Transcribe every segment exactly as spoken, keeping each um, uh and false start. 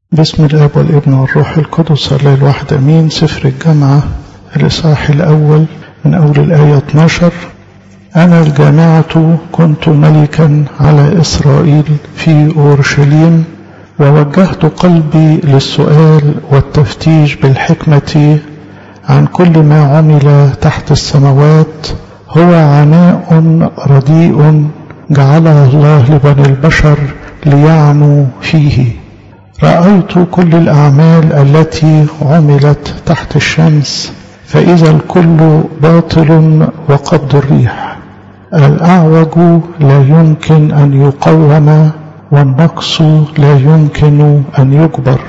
بسم الاب والابن والروح القدس الله الواحد امين. سفر الجامعة الاصحاح الاول من اول الايه اتناشر. انا الجامعة كنت ملكا على اسرائيل في اورشليم، ووجهت قلبي للسؤال والتفتيش بالحكمة عن كل ما عمل تحت السماوات. هو عناء رديء جعله الله لبني البشر ليعنوا فيه. رأيت كل الأعمال التي عملت تحت الشمس، فإذا الكل باطل وقبض الريح. الأعوج لا يمكن أن يقوم، والنقص لا يمكن أن يجبر.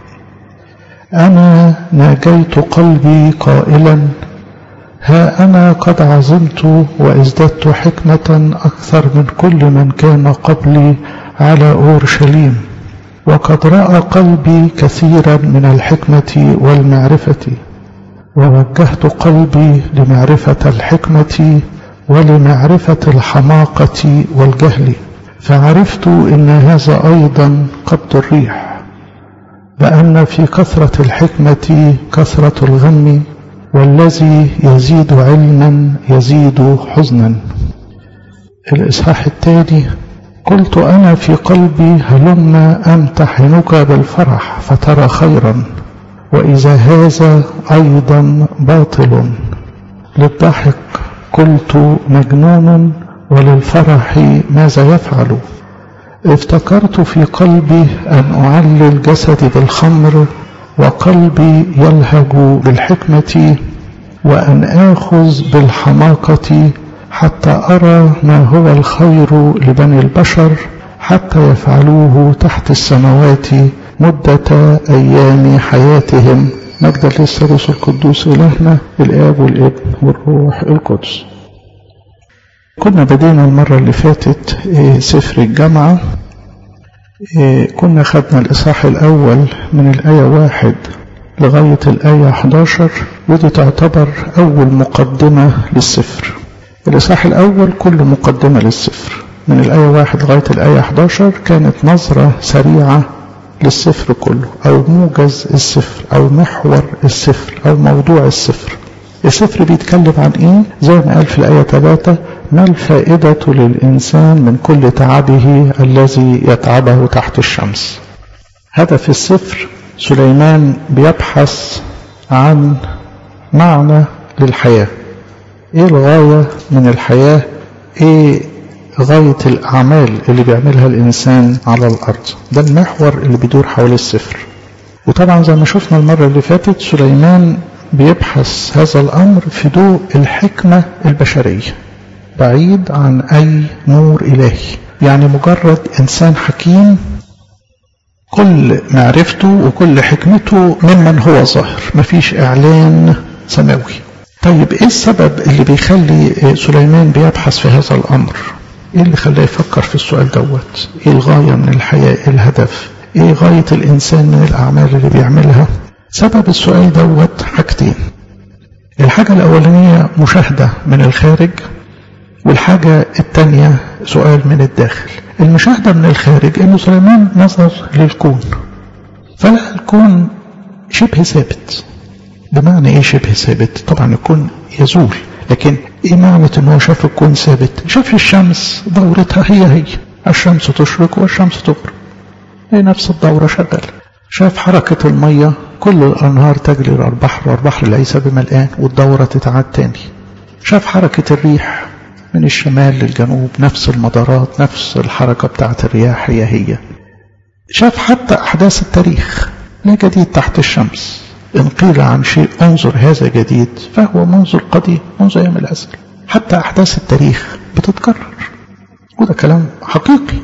أنا ناجيت قلبي قائلا: ها أنا قد عظمت وازددت حكمة أكثر من كل من كان قبلي على أورشليم، وقد رأى قلبي كثيرا من الحكمة والمعرفة. ووجهت قلبي لمعرفة الحكمة ولمعرفة الحماقة والجهل، فعرفت إن هذا أيضا قبض الريح، لأن في كثرة الحكمة كثرة الغم، والذي يزيد علما يزيد حزنا. الإصحاح الثاني. قلت أنا في قلبي: هلم أمتحنك بالفرح فترى خيرا، وإذا هذا أيضا باطل. للضحك قلت: مجنون، وللفرح ماذا يفعل؟ افتكرت في قلبي أن أعلل جسدي بالخمر، وقلبي يلهج بالحكمة، وأن آخذ بالحماقة، حتى أرى ما هو الخير لبني البشر، حتى يفعلوه تحت السماوات مدة أيام حياتهم. مجد للثالوث القدوس إلهنا الآب والابن والروح القدس. كنا بدينا المرة اللي فاتت سفر الجامعة. كنا خدنا الإصحاح الأول من الآية واحد لغاية الآية حداشر، ودي تعتبر أول مقدمة للسفر. الإصحاح الأول كله مقدمة للسفر، من الآية واحد لغاية الآية حداشر كانت نظرة سريعة للسفر كله، أو موجز السفر، أو محور السفر، أو موضوع السفر. السفر بيتكلم عن إيه؟ زي ما قال في الآية ثلاثة: ما الفائدة للإنسان من كل تعبه الذي يتعبه تحت الشمس. هدف السفر سليمان بيبحث عن معنى للحياة. ايه الغاية من الحياة؟ ايه غاية الأعمال اللي بيعملها الإنسان على الأرض؟ ده المحور اللي بيدور حول السفر. وطبعا زي ما شفنا المرة اللي فاتت، سليمان بيبحث هذا الأمر في ضوء الحكمة البشرية، بعيد عن أي نور إلهي. يعني مجرد إنسان حكيم كل معرفته وكل حكمته ممن هو ظاهر، مفيش إعلان سماوي. طيب ايه السبب اللي بيخلي سليمان بيبحث في هذا الامر؟ ايه اللي خلاه يفكر في السؤال دوت؟ ايه الغاية من الحياة؟ ايه الهدف؟ ايه غاية الانسان من الاعمال اللي بيعملها؟ سبب السؤال دوت حاجتين. الحاجة الاولانية مشاهدة من الخارج، والحاجة التانية سؤال من الداخل. المشاهدة من الخارج انه سليمان نظر للكون، فلقى الكون شبه ثابت. بمعنى ايه شبه ثابت؟ طبعا الكون يزول، لكن ايه معنى ان هو شاف الكون ثابت؟ شاف الشمس دورتها هي هي، الشمس تشرق والشمس تغرب، هي نفس الدورة شغالة. شاف حركة المية، كل الانهار تجري على البحر والبحر ليس بملآن، والدورة تتعاد تاني. شاف حركة الريح من الشمال للجنوب، نفس المدارات، نفس الحركة بتاعت الرياح هي هي. شاف حتى احداث التاريخ، لا جديد تحت الشمس. إن قيل عن شيء انظر هذا جديد، فهو منذ القديم، منذ أيام الأزل. حتى أحداث التاريخ بتتكرر، وده كلام حقيقي.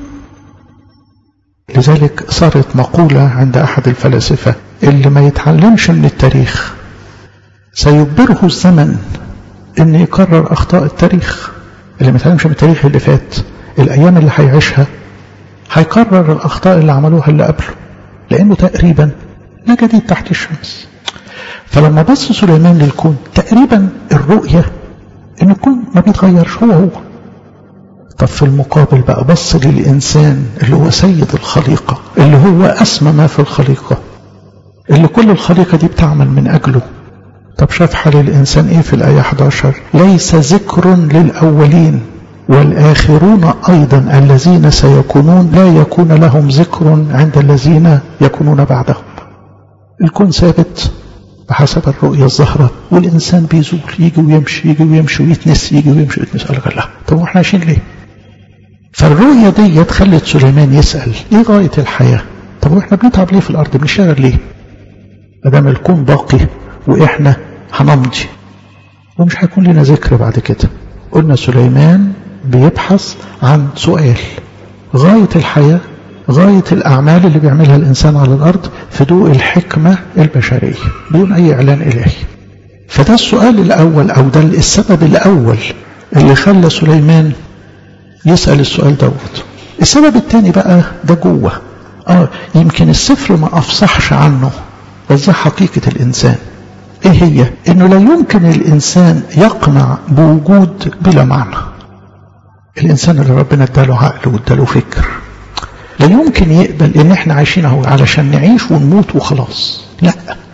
لذلك صارت مقولة عند أحد الفلاسفة: اللي ما يتعلمش من التاريخ سيجبره الزمن إن يكرر أخطاء التاريخ. اللي ما يتعلمش من التاريخ اللي فات، الأيام اللي هيعيشها هيكرر الأخطاء اللي عملوها اللي قبله، لأنه تقريبا لا جديد تحت الشمس. فلما بص سليمان للكون، تقريبا الرؤية ان الكون ما بيتغيرش، هو هو. طب في المقابل بقى بص للإنسان اللي هو سيد الخليقة، اللي هو أسمى ما في الخليقة، اللي كل الخليقة دي بتعمل من أجله. طب شاف حال الإنسان إيه في الآية إحدى عشر؟ ليس ذكر للأولين والآخرون أيضا الذين سيكونون لا يكون لهم ذكر عند الذين يكونون بعدهم. الكون ثابت بحسب الرؤية الظاهرة، والإنسان بيزول، يجي ويمشي يجي ويمشي ويتنس، يجي ويمشي ويتنس. قال لك لا، طب احنا عايشين ليه؟ فالرؤية دي خلت سليمان يسأل ايه غاية الحياة؟ طب واحنا بنتعب ليه في الأرض؟ بنشتغل ليه؟ مادام الكون باقي واحنا هنمضي ومش هيكون لنا ذكر بعد كده. قلنا سليمان بيبحث عن سؤال، غاية الحياة، غاية الأعمال اللي بيعملها الإنسان على الأرض في ضوء الحكمة البشرية بدون أي إعلان إلهي. فده السؤال الأول، أو ده السبب الأول اللي خلى سليمان يسأل السؤال دوت. السبب الثاني بقى ده جوه، آه يمكن السفر ما أفصحش عنه، بس ده حقيقة الإنسان. إيه هي؟ إنه لا يمكن الإنسان يقنع بوجود بلا معنى. الإنسان اللي ربنا اداله عقل واداله فكر لا يمكن يقبل إن إحنا عايشين اهو علشان نعيش ونموت وخلاص، لا.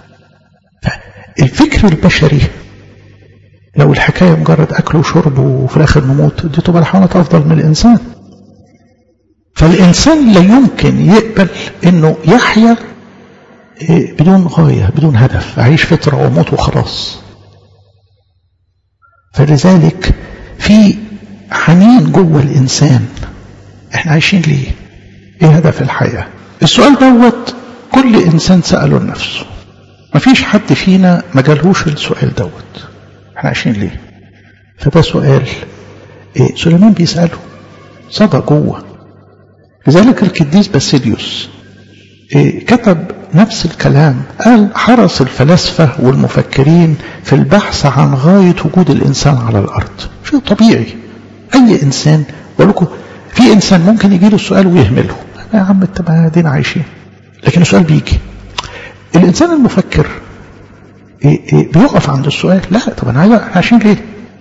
الفكر البشري لو الحكاية مجرد أكل وشرب وفي الآخر نموت، دي تبقى الحيوانات أفضل من الإنسان. فالإنسان لا يمكن يقبل إنه يحيا بدون غاية، بدون هدف، أعيش فترة وموت وخلاص. فلذلك في حنين جوه الإنسان، إحنا عايشين ليه؟ إيه هدف الحياة؟ السؤال دوت كل إنسان سأله لنفسه، مفيش حد فينا ما جالهوش السؤال دوت، إحنا عايشين ليه؟ فده سؤال إيه سليمان بيسأله صدى جوه. لذلك القديس باسيليوس إيه كتب نفس الكلام، قال حرص الفلاسفة والمفكرين في البحث عن غاية وجود الإنسان على الأرض. شيء طبيعي، أي إنسان، بقولكم في إنسان ممكن يجي له السؤال ويهمله، يا عم انت ما دينا عايشين، لكن السؤال بيجي. الإنسان المفكر إيه إيه بيقف عند السؤال، لا طب أنا عايز عايشين ليه؟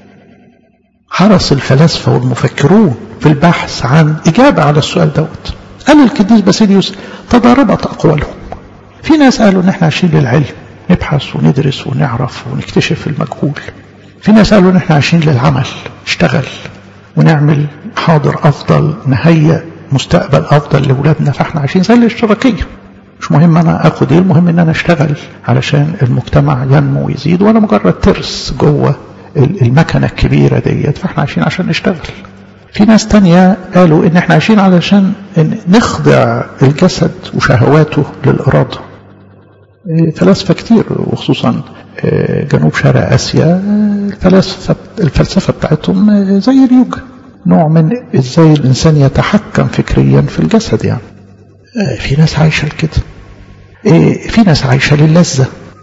حرص الفلاسفة والمفكرون في البحث عن إجابة على السؤال دوت. قال القديس باسيليوس تضاربت أقوالهم. في ناس قالوا إن احنا عايشين للعلم، نبحث وندرس ونعرف ونكتشف المجهول. في ناس قالوا إن احنا عايشين للعمل، نشتغل ونعمل حاضر أفضل، نهيئ مستقبل أفضل لأولادنا. فاحنا عايشين زي الاشتراكية، مش مهم أنا أخد إيه، المهم إن أنا أشتغل علشان المجتمع ينمو ويزيد، وأنا مجرد ترس جوه المكنة الكبيرة ديت، فاحنا عايشين عشان نشتغل. في ناس تانية قالوا إن احنا عايشين علشان نخضع الجسد وشهواته للإرادة. فلاسفة كتير وخصوصا جنوب شرق آسيا الفلاسفة الفلسفة بتاعتهم زي اليوجا، نوع من ازاي الإنسان يتحكم فكريا في الجسد. يعني في ناس عايشة لكده، في ناس عايشة للذة.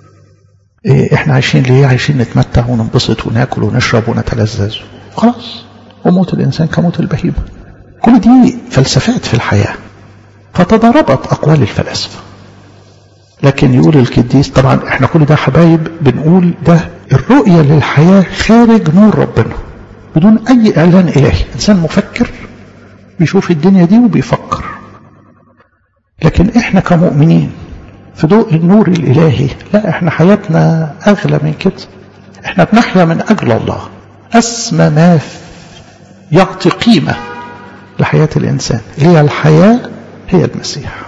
احنا عايشين ليه؟ عايشين نتمتع وننبسط وناكل ونشرب ونتلذذ خلاص، وموت الإنسان كموت البهيمة. كل دي فلسفات في الحياة، فتضاربت أقوال الفلاسفة. لكن يقول القديس طبعا احنا كل ده حبايب بنقول ده الرؤية للحياة خارج نور ربنا بدون أي إعلان إلهي. إنسان مفكر بيشوف الدنيا دي وبيفكر، لكن إحنا كمؤمنين في ضوء النور الإلهي لا، إحنا حياتنا أغلى من كده. إحنا بنحيا من أجل الله، أسمى ما يعطي قيمة لحياة الإنسان اللي هي الحياة هي المسيح.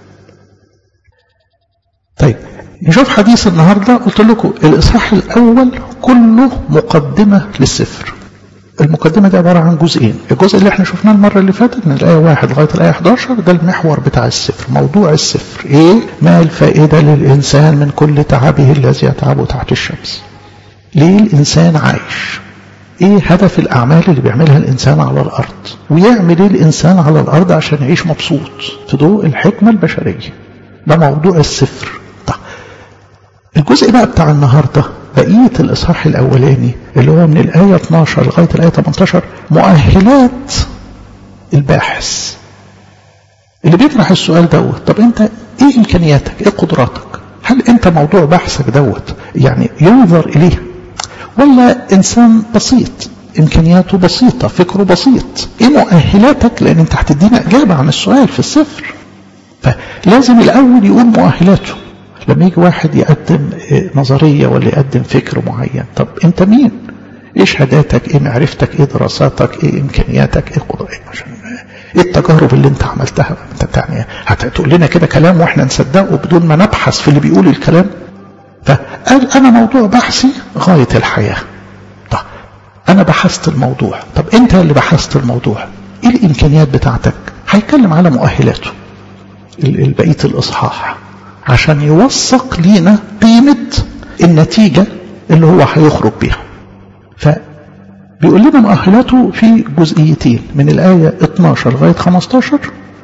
طيب نشوف حديث النهاردة. قلت لكم الإصحاح الأول كله مقدمة للسفر. المقدمة دي عبارة عن جزئين. الجزء اللي احنا شفناه المرة اللي فاتت من الآية واحد لغاية الآية إحدى عشر ده المحور بتاع السفر، موضوع السفر ايه؟ ما الفائدة للإنسان من كل تعبه الذي يتعبه تحت الشمس؟ ليه الإنسان عايش؟ ايه هدف الأعمال اللي بيعملها الإنسان على الأرض؟ ويعمل ايه الإنسان على الأرض عشان يعيش مبسوط في ضوء الحكمة البشرية؟ ده موضوع السفر. طيب الجزء بقى بتاع النهاردة بقية الإصحاح الأولاني اللي هو من الآية اثناشر لغاية الآية ثمانية عشر مؤهلات الباحث اللي بيطرح السؤال دوت. طب أنت إيه إمكانياتك؟ إيه قدراتك؟ هل أنت موضوع بحثك دوت يعني ينظر إليه، ولا إنسان بسيط إمكانياته بسيطة، فكره بسيط. إيه مؤهلاتك؟ لأن أنت هتدينا إجابة عن السؤال في السفر، فلازم الأول يقول مؤهلاته. لما يجي واحد يقدم نظرية ولا يقدم فكر معين، طب أنت مين؟ إيه شهاداتك؟ إيه معرفتك؟ إيه دراساتك؟ إيه إمكانياتك؟ إيه قدراتك؟ عشان إيه التجارب اللي أنت عملتها؟ أنت بتعني هتقول لنا كده كلام وإحنا نصدقه بدون ما نبحث في اللي بيقول الكلام؟ فقال أنا موضوع بحثي غاية الحياة. طب أنا بحثت الموضوع، طب أنت اللي بحثت الموضوع، إيه الإمكانيات بتاعتك؟ هيتكلم على مؤهلاته البقية الإصحاح عشان يوثق لينا قيمة النتيجة اللي هو هيخرج بيها. فبيقول لنا مؤهلاته في جزئيتين من الآية اتناشر لغاية خمستاشر،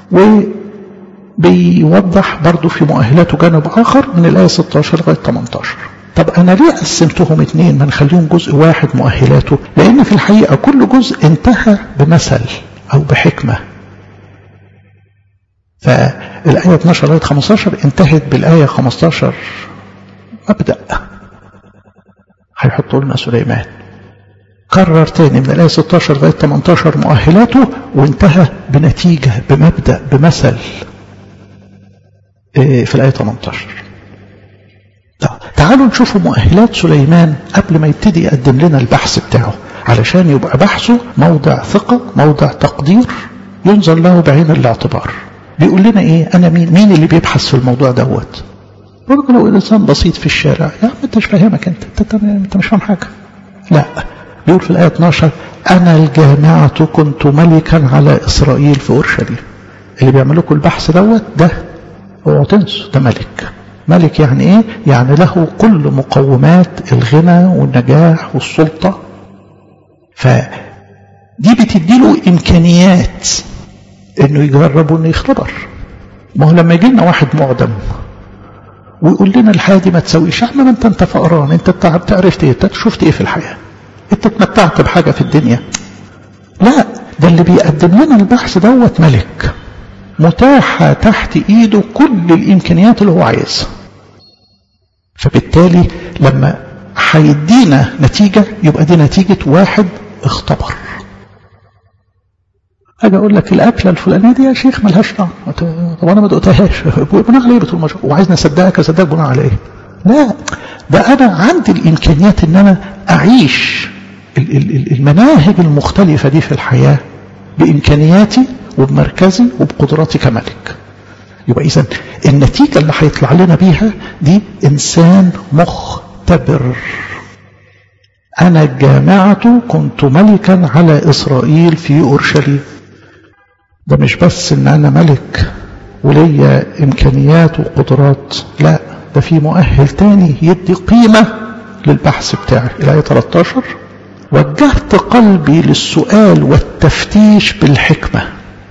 وبيوضح برضو في مؤهلاته جانب آخر من الآية ستاشر لغاية تمنتاشر. طب أنا ليه قسمتهم اتنين ما نخليهم جزء واحد مؤهلاته؟ لأن في الحقيقة كل جزء انتهى بمثل أو بحكمة. فالآية اتناشر لغاية خمستاشر انتهت بالآية خمستاشر مبدأ هيحطوا لنا سليمان. كرر تاني من الآية ستاشر لغاية تمنتاشر مؤهلاته، وانتهى بنتيجة بمبدأ بمثل في الآية تمنتاشر. تعالوا نشوفوا مؤهلات سليمان قبل ما يبتدي يقدم لنا البحث بتاعه، علشان يبقى بحثه موضع ثقة، موضع تقدير، ينظر له بعين الاعتبار. بيقول لنا ايه؟ انا مين مين اللي بيبحث في الموضوع دوت؟ برضه لو انسان بسيط في الشارع، يا عم انت مش فاهمك، انت انت, انت مش فاهم حاجه. لا، بيقول في الايه اتناشر انا الجامعه كنت ملكا على اسرائيل في اورشليم. اللي بيعمل لكم البحث دوت ده اوعوا تنسوا ده ملك. ملك يعني ايه؟ يعني له كل مقومات الغنى والنجاح والسلطه. فدي بتديله امكانيات انه يجرب وانه يختبر. ما هو لما يجي لنا واحد معدم ويقول لنا الحياه دي ما تسويش، احنا ما انت انت فقران، انت عرفت ايه؟ انت شفت ايه في الحياه؟ انت اتمتعت بحاجه في الدنيا؟ لا، ده اللي بيقدم لنا البحث دوت ملك متاحه تحت ايده كل الامكانيات اللي هو عايزها. فبالتالي لما هيدينا نتيجه يبقى دي نتيجه واحد اختبر. اجي اقول لك الاكله الفلانيه دي يا شيخ ملهاش طعم، طب انا ما دقتهاش، بناء على ايه بتقول مش وعايزني اصدقك اصدقك بناء على ايه؟ لا، ده انا عندي الامكانيات ان انا اعيش المناهج المختلفه دي في الحياه بامكانياتي وبمركزي وبقدراتي كملك. يبقى اذا النتيجه اللي هيطلع لنا بيها دي انسان مختبر. أنا الجامعة كنت ملكا على إسرائيل في أورشليم. ده مش بس إن أنا ملك وليا إمكانيات وقدرات، لا، ده في مؤهل تاني يدي قيمة للبحث بتاعي. الآية تلتاشر وجهت قلبي للسؤال والتفتيش بالحكمة.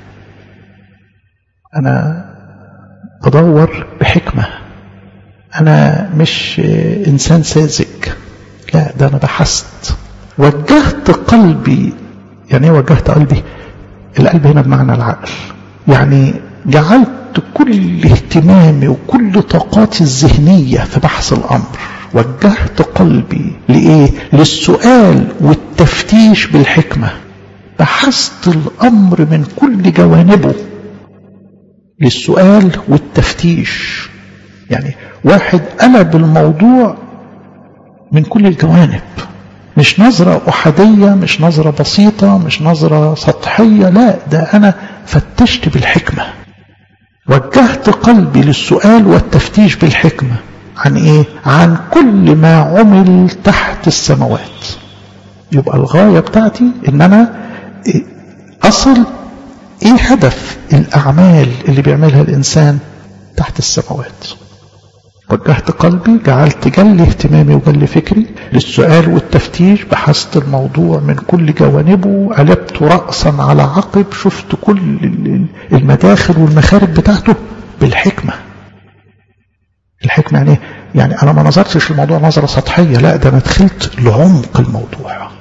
أنا بدور بحكمة، أنا مش إنسان ساذج، لا، ده أنا بحثت. وجهت قلبي، يعني ايه وجهت قلبي؟ القلب هنا بمعنى العقل، يعني جعلت كل اهتمامي وكل طاقاتي الذهنية في بحث الأمر. وجهت قلبي لإيه؟ للسؤال والتفتيش بالحكمة. بحثت الأمر من كل جوانبه للسؤال والتفتيش. يعني واحد قلب الموضوع من كل الجوانب، مش نظرة أحادية، مش نظرة بسيطة، مش نظرة سطحية، لا، ده أنا فتشت بالحكمة. وجهت قلبي للسؤال والتفتيش بالحكمة. عن إيه؟ عن كل ما عمل تحت السماوات. يبقى الغاية بتاعتي إن أنا أصل إيه هدف الأعمال اللي بيعملها الإنسان تحت السماوات. وجهت قلبي، جعلت جل اهتمامي وجل فكري للسؤال والتفتيش. بحثت الموضوع من كل جوانبه، قلبت رأسا على عقب، شفت كل المداخل والمخارج بتاعته بالحكمة. الحكمة يعني يعني أنا ما نظرتش الموضوع نظرة سطحية، لا، ده أنا دخلت لعمق الموضوع.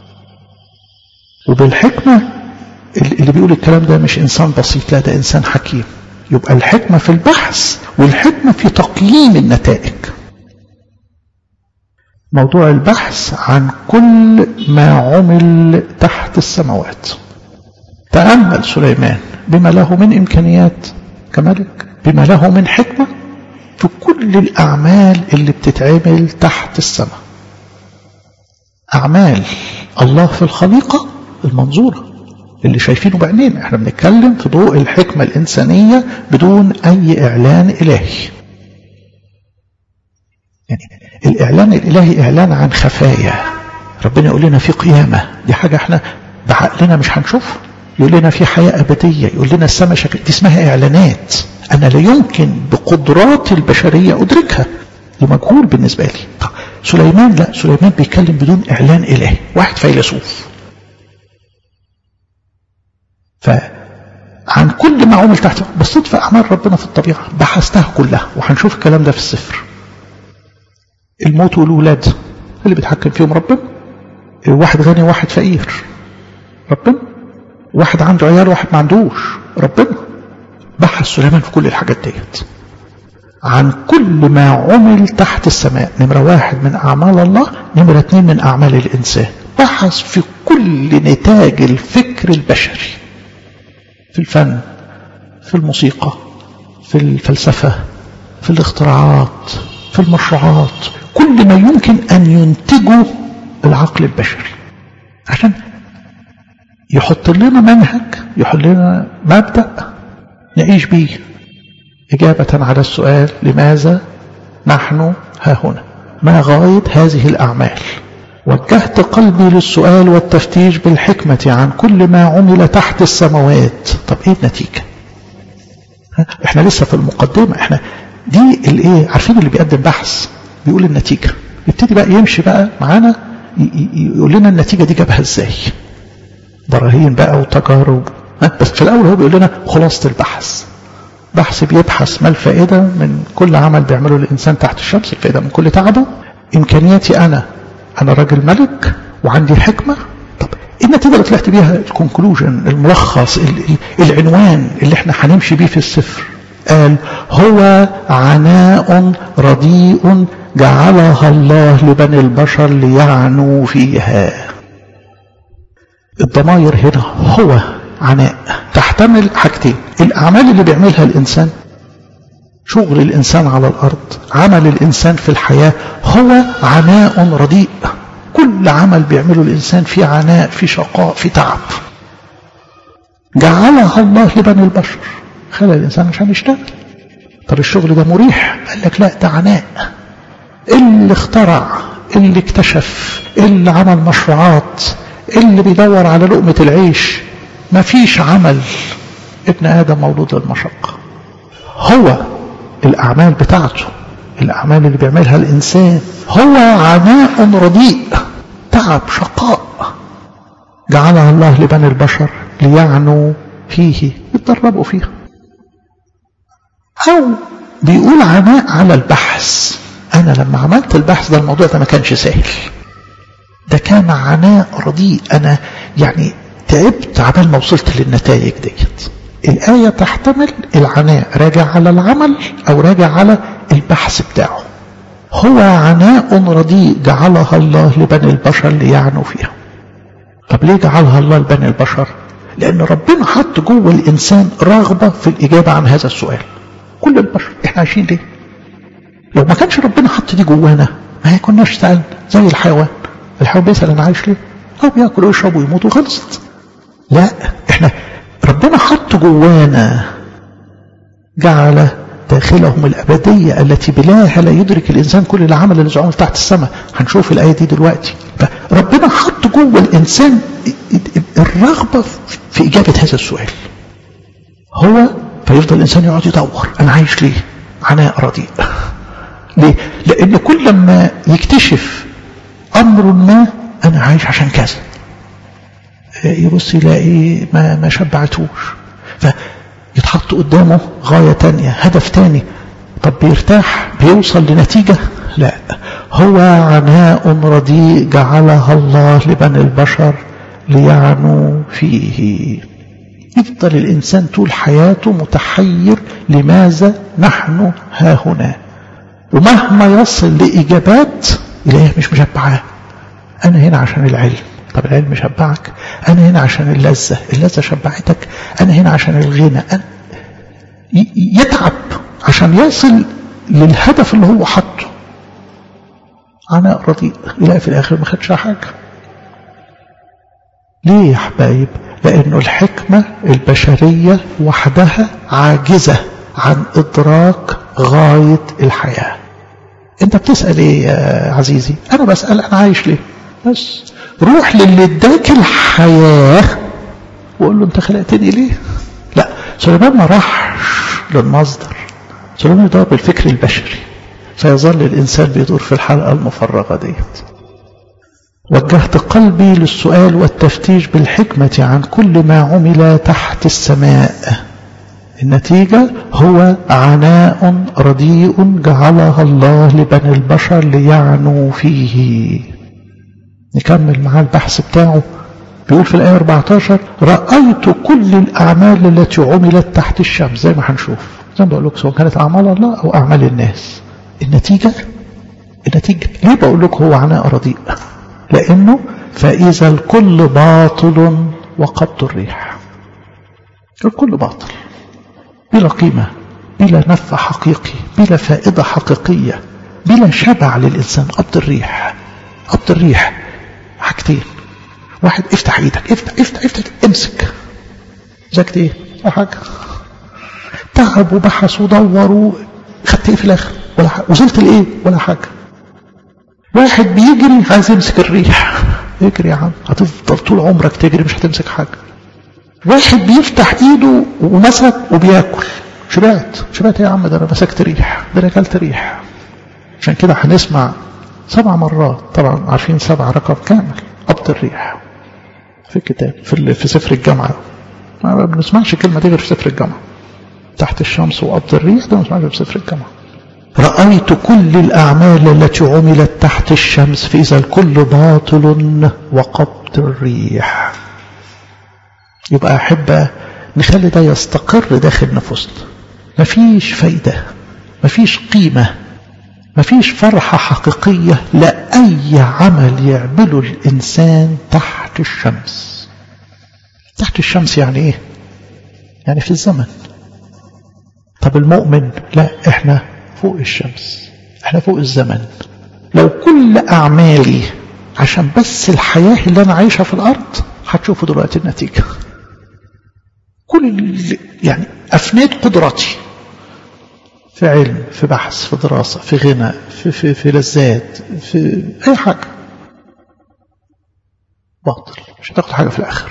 وبالحكمة اللي بيقول الكلام ده مش إنسان بسيط، لا، ده إنسان حكيم. يبقى الحكمة في البحث والحكمة في تقييم النتائج. موضوع البحث عن كل ما عمل تحت السماوات. تأمل سليمان بما له من إمكانيات كملك، بما له من حكمة في كل الأعمال اللي بتتعمل تحت السماء. أعمال الله في الخليقة المنظورة اللي شايفينه بعينين. احنا بنتكلم في ضوء الحكمة الإنسانية بدون أي إعلان إلهي. يعني الإعلان الإلهي إعلان عن خفايا. ربنا يقول لنا في قيامة، دي حاجة احنا بعقلنا مش هنشوفها. يقول لنا في حياة أبدية، يقول لنا السماء شكل، دي اسمها إعلانات أنا لا يمكن بقدرات البشرية أدركها، دي مجهول بالنسبة لي. طب سليمان لا، سليمان بيتكلم بدون إعلان إلهي، واحد فيلسوف. فعن كل ما عمل تحت، بصيت في أعمال ربنا في الطبيعة بحثتها كلها، وهنشوف الكلام ده في السفر. الموت والولاد اللي بيتحكم فيهم ربنا، واحد غني واحد فقير ربنا، واحد عنده عيال واحد ما عندوش ربنا. بحث سليمان في كل الحاجات ديت عن كل ما عمل تحت السماء. نمرة واحد من أعمال الله، نمرة اتنين من أعمال الإنسان. بحث في كل نتاج الفكر البشري، في الفن، في الموسيقى، في الفلسفة، في الاختراعات، في المشروعات، كل ما يمكن أن ينتجه العقل البشري، عشان يحط لنا منهج، يحط لنا مبدأ نعيش بيه إجابة على السؤال لماذا نحن ها هنا، ما غاية هذه الأعمال. وجهت قلبي للسؤال والتفتيش بالحكمة عن كل ما عمل تحت السماوات. طب ايه النتيجة؟ احنا لسه في المقدمة، احنا دي الايه، عارفين اللي بيقدم بحث بيقول النتيجة، يبتدي بقى يمشي بقى معانا يقول لنا النتيجة دي جابها ازاي، براهين بقى وتجارب. بس في الاول هو بيقول لنا خلاصة البحث. بحث بيبحث ما الفائدة من كل عمل بيعمله الانسان تحت الشمس، الفائدة من كل تعبه. امكانياتي انا انا راجل ملك وعندي حكمة. طب ايه النتيجة اللي طلعت بيها؟ الكونكلوجن، الملخص، العنوان اللي احنا هنمشي بيه في السفر. قال هو عناء رديء جعلها الله لبني البشر ليعنوا فيها. الضمائر هنا هو عناء تحتمل حاجتين: الأعمال اللي بيعملها الإنسان، شغل الإنسان على الأرض، عمل الإنسان في الحياة، هو عناء رديء. كل عمل بيعمله الإنسان في عناء، في شقاء، في تعب. جعلها الله لبني البشر، خلى الإنسان عشان يشتغل. طب الشغل ده مريح؟ قال لك لا، ده عناء. اللي اخترع، اللي اكتشف، اللي عمل مشروعات، اللي بيدور على لقمة العيش، ما فيش عمل ابن آدم مولود للمشقة. هو الأعمال بتاعته، الأعمال اللي بيعملها الإنسان، هو عناء رديء، تعب، شقاء، جعلها الله لبني البشر ليعنوا فيه، يتدربوا فيها. أو بيقول عناء على البحث. أنا لما عملت البحث ده، الموضوع ده ما كانش سهل، ده كان عناء رديء. أنا يعني تعبت عبال ما وصلت للنتائج ديت. الآية تحتمل العناء راجع على العمل أو راجع على البحث بتاعه. هو عناء رديء جعلها الله لبني البشر ليعنوا فيها. طب ليه جعلها الله لبني البشر؟ لأن ربنا حط جوه الإنسان رغبة في الإجابة عن هذا السؤال. كل البشر احنا عايشين ليه؟ لو ما كانش ربنا حط دي جوانا ما كناش سألنا. زي الحيوان، الحيوان بيسأل أنا عايش ليه؟ هو بياكل ويشرب ويموت وخلصت. لا، احنا ربنا حط جوانا، جعل داخلهم الأبدية التي بلاها لا يدرك الإنسان كل العمل الذي عمل تحت السماء. هنشوف الآية دي دلوقتي. فربنا حط جوه الإنسان الرغبة في إجابة هذا السؤال. هو فيفضل الإنسان يقعد يدور أنا عايش ليه؟ عناء رديء. ليه؟ لأن كل ما يكتشف أمر ما، أنا عايش عشان كذا، يبص يلاقي ما, ما شبعتوش، فيتحط قدامه غاية تانية، هدف تاني. طب بيرتاح، بيوصل لنتيجة؟ لا، هو عناء رديء جعلها الله لبني البشر ليعنوا فيه. يفضل الإنسان طول حياته متحير، لماذا نحن ها هنا؟ ومهما يصل لإجابات يلاقيها مش مشبعاه. أنا هنا عشان العلم، طب العلم شبعك. أنا هنا عشان اللذة، اللذة شبعتك. أنا هنا عشان الغنى. أنا يتعب عشان يصل للهدف اللي هو حطه. عناء رديء، يلاقي في الآخر ما خدش حاجة. ليه يا حبايب؟ لأنه الحكمة البشرية وحدها عاجزة عن إدراك غاية الحياة. أنت بتسأل إيه يا عزيزي؟ أنا بسأل أنا عايش ليه؟ بس روح للي اداك الحياة وقول له أنت خلقتني ليه؟ لا، سليمان ما راحش للمصدر، سليمان يدور بالفكر البشري، فيظل الإنسان بيدور في الحلقة المفرغة ديت. وجهت قلبي للسؤال والتفتيش بالحكمة عن كل ما عمل تحت السماء. النتيجة هو عناء رديء جعلها الله لبني البشر ليعنوا فيه. نكمل معاه البحث بتاعه. بيقول في الآية أربعة عشر: رأيت كل الأعمال التي عملت تحت الشمس. زي ما هنشوف، زي ما بقول لك، سواء كانت أعمال الله أو أعمال الناس. النتيجة النتيجة ليه بقول لك هو عناء رديء؟ لأنه فإذا الكل باطل وقبض الريح. الكل باطل، بلا قيمة، بلا نفع حقيقي، بلا فائدة حقيقية، بلا شبع للإنسان. قبض الريح. قبض الريح حاجتين: واحد، افتح ايدك، افتح افتح افتح امسك. ذاكت ايه؟ ولا حاجة. تعب وبحث ودور، خدت ايه في الاخر؟ ولا حاجة. وصلت لايه؟ ولا حاجة. واحد بيجري عايز يمسك الريح، اجري يا عم، هتفضل طول عمرك تجري مش هتمسك حاجة. واحد بيفتح ايده ومسك وبياكل، شبعت. شبعت يا عم؟ ده انا مسكت ريح، ده انا اكلت ريح. عشان كده هنسمع سبع مرات، طبعا عارفين سبع رقم كامل، قبض الريح في الكتاب، في في سفر الجامعة. ما بنسمعش كلمة دي غير في سفر الجامعة. تحت الشمس وقبض الريح ده ما بنسمعش في سفر الجامعة. رأيت كل الأعمال التي عملت تحت الشمس فإذا الكل باطل وقبض الريح. يبقى أحب نخلي ده يستقر داخل نفوسنا. مفيش فايدة، مفيش قيمة، مفيش فرحة حقيقية لأي عمل يعمله الإنسان تحت الشمس. تحت الشمس يعني إيه؟ يعني في الزمن. طب المؤمن لا، إحنا فوق الشمس، إحنا فوق الزمن. لو كل أعمالي عشان بس الحياة اللي أنا عايشها في الأرض، هتشوفوا دلوقتي النتيجة. كل يعني أفنيت قدرتي في علم، في بحث، في دراسة، في غنى، في, في, في لذات، في أي حاجة، باطل، مش هتاخد حاجة في الآخر.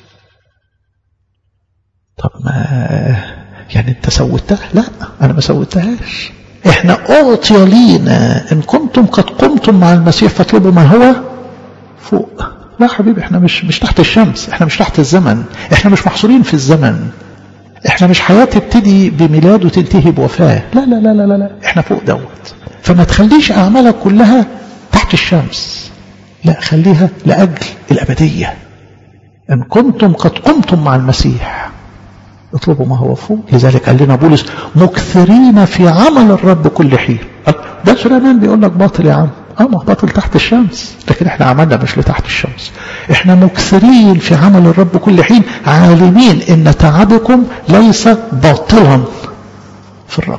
طب ما يعني انت سويتها؟ لا، أنا ما سويتهاش. احنا أعطي لينا إن كنتم قد قمتم مع المسيح فاطلبوا ما هو فوق. لا حبيبي، احنا مش مش تحت الشمس، احنا مش تحت الزمن، احنا مش محصورين في الزمن، احنا مش حياة تبتدي بميلاد وتنتهي بوفاة. لا لا لا لا لا، احنا فوق دوت. فما تخليش أعمالك كلها تحت الشمس، لا، خليها لأجل الأبدية. إن كنتم قد قمتم مع المسيح اطلبوا ما هو فوق. لذلك قال لنا بولس: مكثرين في عمل الرب كل حين. ده سليمان بيقول لك باطل يا عم. اه، ما باطل تحت الشمس، لكن احنا عملنا مش لتحت الشمس. احنا مكثرين في عمل الرب كل حين عالمين ان تعبكم ليس باطلا في الرب.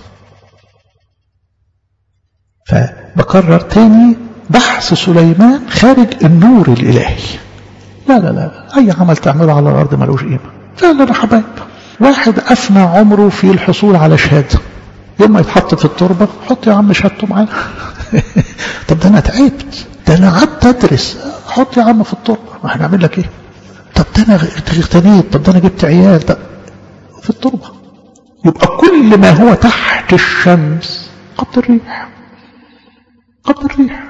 فبكرر تاني، بحث سليمان خارج النور الالهي. لا لا لا، اي عمل تعمله على الارض ملوش قيمه. لا لا يا حبايب، واحد افنى عمره في الحصول على شهاده، يوم ما يتحط في التربه حط يا عم شهادته معاه. طب ده انا تعبت، ده انا قعدت ادرس، حط يا عم في التربه، ما هنعمل لك ايه؟ طب ده انا اغتنيت، طب ده انا جبت عيال، ده في التربه. يبقى كل ما هو تحت الشمس قبض الريح، قبض الريح.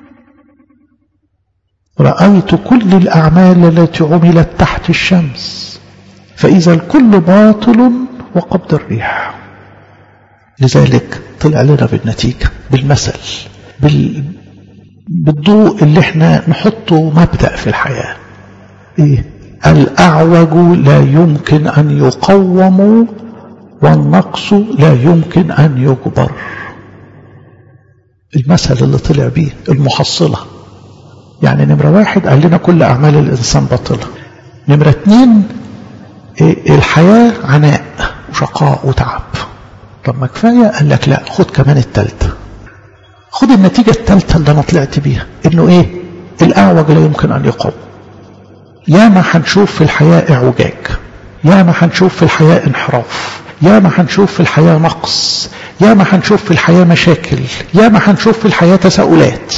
رأيت كل الأعمال التي عملت تحت الشمس فإذا الكل باطل وقبض الريح. لذلك طلع لنا بالنتيجة، بالمثل، بال... بالضوء اللي احنا نحطه مبدأ في الحياة. ايه؟ الأعوج لا يمكن أن يقوم والنقص لا يمكن أن يجبر. المثل اللي طلع بيه المحصلة. يعني نمرة واحد قال لنا كل أعمال الإنسان باطلة. نمرة اتنين الحياة عناء وشقاء وتعب. طب ما كفاية؟ قال لك لا، خد كمان التالتة، خد النتيجة التالتة اللي أنا طلعت بيها، إنه إيه؟ الأعوج لا يمكن أن يقوم. يا ما هنشوف في الحياة اعوجاج، يا ما هنشوف في الحياة انحراف، يا ما هنشوف في الحياة نقص، يا ما هنشوف في الحياة مشاكل، يا ما هنشوف في الحياة تساؤلات.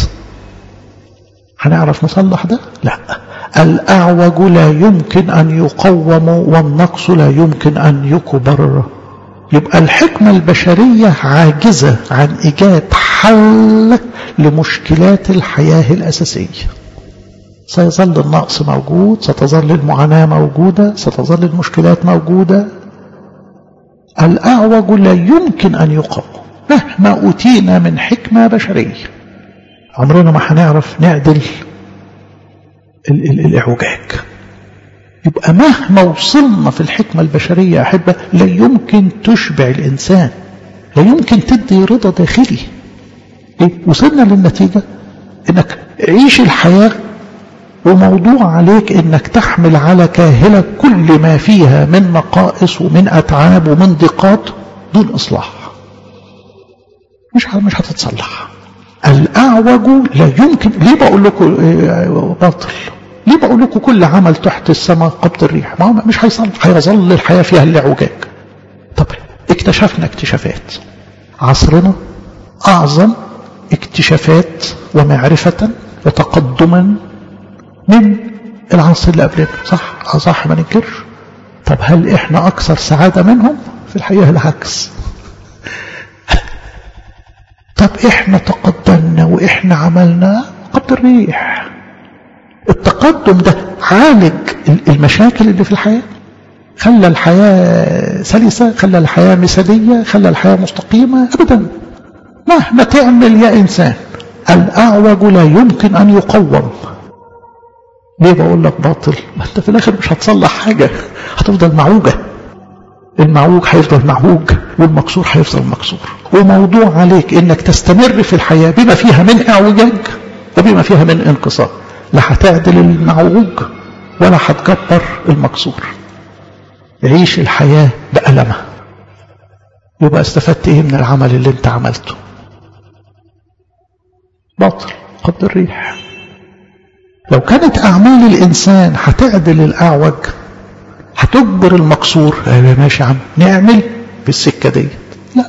هنعرف نصلح ده؟ لا. الأعوج لا يمكن أن يقوم والنقص لا يمكن أن يكبر. يبقى الحكمة البشرية عاجزة عن إيجاد حل لمشكلات الحياة الأساسية. سيظل النقص موجود، ستظل المعاناة موجودة، ستظل المشكلات موجودة. الأعوج لا يمكن أن يقوم مهما أوتينا من حكمة بشرية. عمرنا ما هنعرف نعدل ال ال الإعوجاج. يبقى مهما وصلنا في الحكمة البشرية أحبة لا يمكن تشبع الإنسان، لا يمكن تدي رضا داخلي. إيه؟ وصلنا للنتيجة إنك عيش الحياة وموضوع عليك إنك تحمل على كاهلة كل ما فيها من نقائص ومن أتعاب ومن ضيقات دون إصلاح. مش مش هتتصلح. الأعوج لا يمكن. ليه بقول لكم باطل؟ ليه بقول لكم كل عمل تحت السماء قبض الريح؟ ما مش هيصلح، هيظل الحياة فيها الاعوجاج. طب اكتشفنا اكتشافات. عصرنا أعظم اكتشافات ومعرفة وتقدما من العصر اللي قبلنا. صح صح ما ننكرش. طب هل احنا أكثر سعادة منهم؟ في الحقيقة العكس. طب احنا تقدمنا واحنا عملنا قبض الريح. التقدم ده عالج المشاكل اللي في الحياة، خلى الحياة سلسة، خلى الحياة مثالية، خلى الحياة مستقيمة؟ أبدا. مهما تعمل يا إنسان الأعوج لا يمكن أن يقوم. ليه بقول لك باطل؟ ما أنت في الآخر مش هتصلح حاجة، هتفضل معوجة. المعوج هيفضل معوج والمكسور هيفضل مكسور. وموضوع عليك إنك تستمر في الحياة بما فيها من اعوجاج وبما فيها من انقصار. لا هتعدل المعوج ولا هتكبر المكسور. عيش الحياة بألمها. يبقى استفدت ايه من العمل اللي انت عملته؟ باطل قبض الريح. لو كانت أعمال الإنسان هتعدل الأعوج هتجبر المكسور، ايوه ماشي يا عم نعمل بالسكة دي. لا.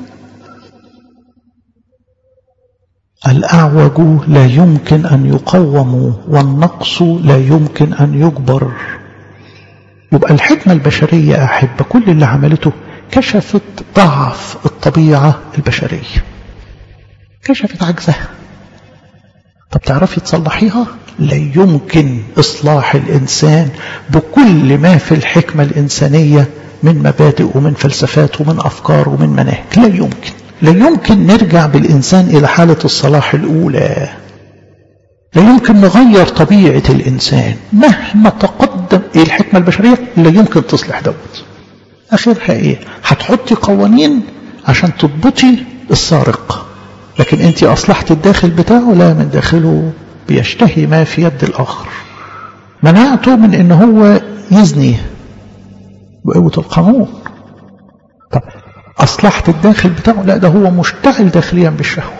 الأعوج لا يمكن أن يقوم والنقص لا يمكن أن يجبر. يبقى الحكمة البشرية أحب كل اللي عملته كشفت ضعف الطبيعة البشرية، كشفت عجزها. طب تعرفي تصلحيها؟ لا يمكن إصلاح الإنسان بكل ما في الحكمة الإنسانية من مبادئ ومن فلسفات ومن أفكار ومن مناهج. لا يمكن. لا يمكن نرجع بالإنسان إلى حالة الصلاح الأولى. لا يمكن نغير طبيعة الإنسان مهما تقدم إيه الحكمة البشرية. لا يمكن تصلح دوت. آخرها إيه؟ هتحطي قوانين عشان تضبطي السارق، لكن أنت أصلحت الداخل بتاعه؟ لا، من داخله بيشتهي ما في يد الآخر. منعته من إن هو يزني بقوة القانون. طب أصلحت الداخل بتاعه؟ لا، ده هو مشتغل داخليا بالشهوة.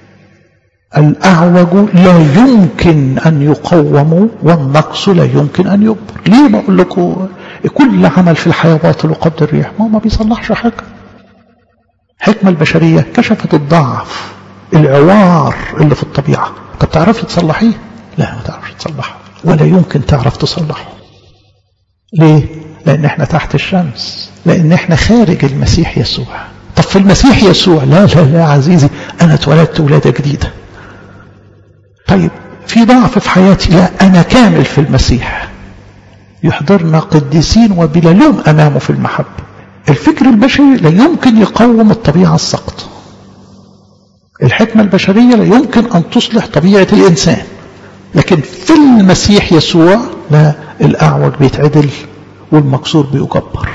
الأعوج لا يمكن أن يقوم والنقص لا يمكن أن يجبر. ليه بقول لكم كل عمل في الحياة باطل وقبض الريح؟ ما ما بيصلحش حاجة. الحكمة البشرية كشفت الضعف، العوار اللي في الطبيعة. طب تعرفي تصلحيه؟ لا، ما تعرفش تصلحه ولا يمكن تعرف تصلحه. ليه؟ لأن احنا تحت الشمس، لأن احنا خارج المسيح يسوع. طب في المسيح يسوع لا لا لا عزيزي، أنا اتولدت ولادة جديدة. طيب في ضعف في حياتي؟ لا، أنا كامل في المسيح. يحضرنا قديسين وبلا لوم أمامه في المحبة. الفكر البشري لا يمكن يقوم الطبيعة السقطة. الحكمة البشرية لا يمكن أن تصلح طبيعة الإنسان، لكن في المسيح يسوع لا، الأعوج بيتعدل والمكسور بيكبر.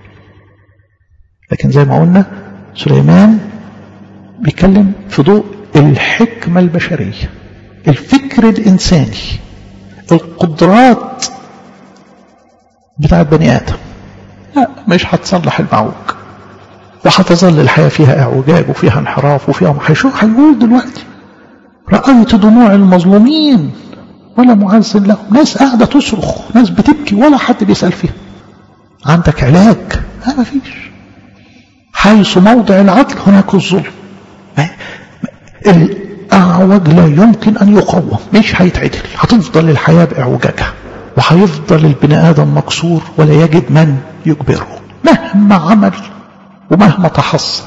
لكن زي ما قلنا سليمان بيتكلم في ضوء الحكمة البشرية، الفكر الإنساني، القدرات بتاعت بني آدم، لا مش هتصلح المعوج، وهتظل الحياة فيها اعوجاج وفيها انحراف وفيها هيشوف. هيقول دلوقتي رأيت دموع المظلومين ولا معز لهم، ناس قاعدة تصرخ، ناس بتبكي ولا حد بيسأل فيها. عندك علاج؟ لا ما فيش. حيث موضع العدل هناك الظلم. الأعوج لا يمكن أن يقوم، مش هيتعدل، هتفضل الحياة بإعوجاجها، وهيفضل البني آدم مكسور ولا يجد من يجبره مهما عمل ومهما تحصل.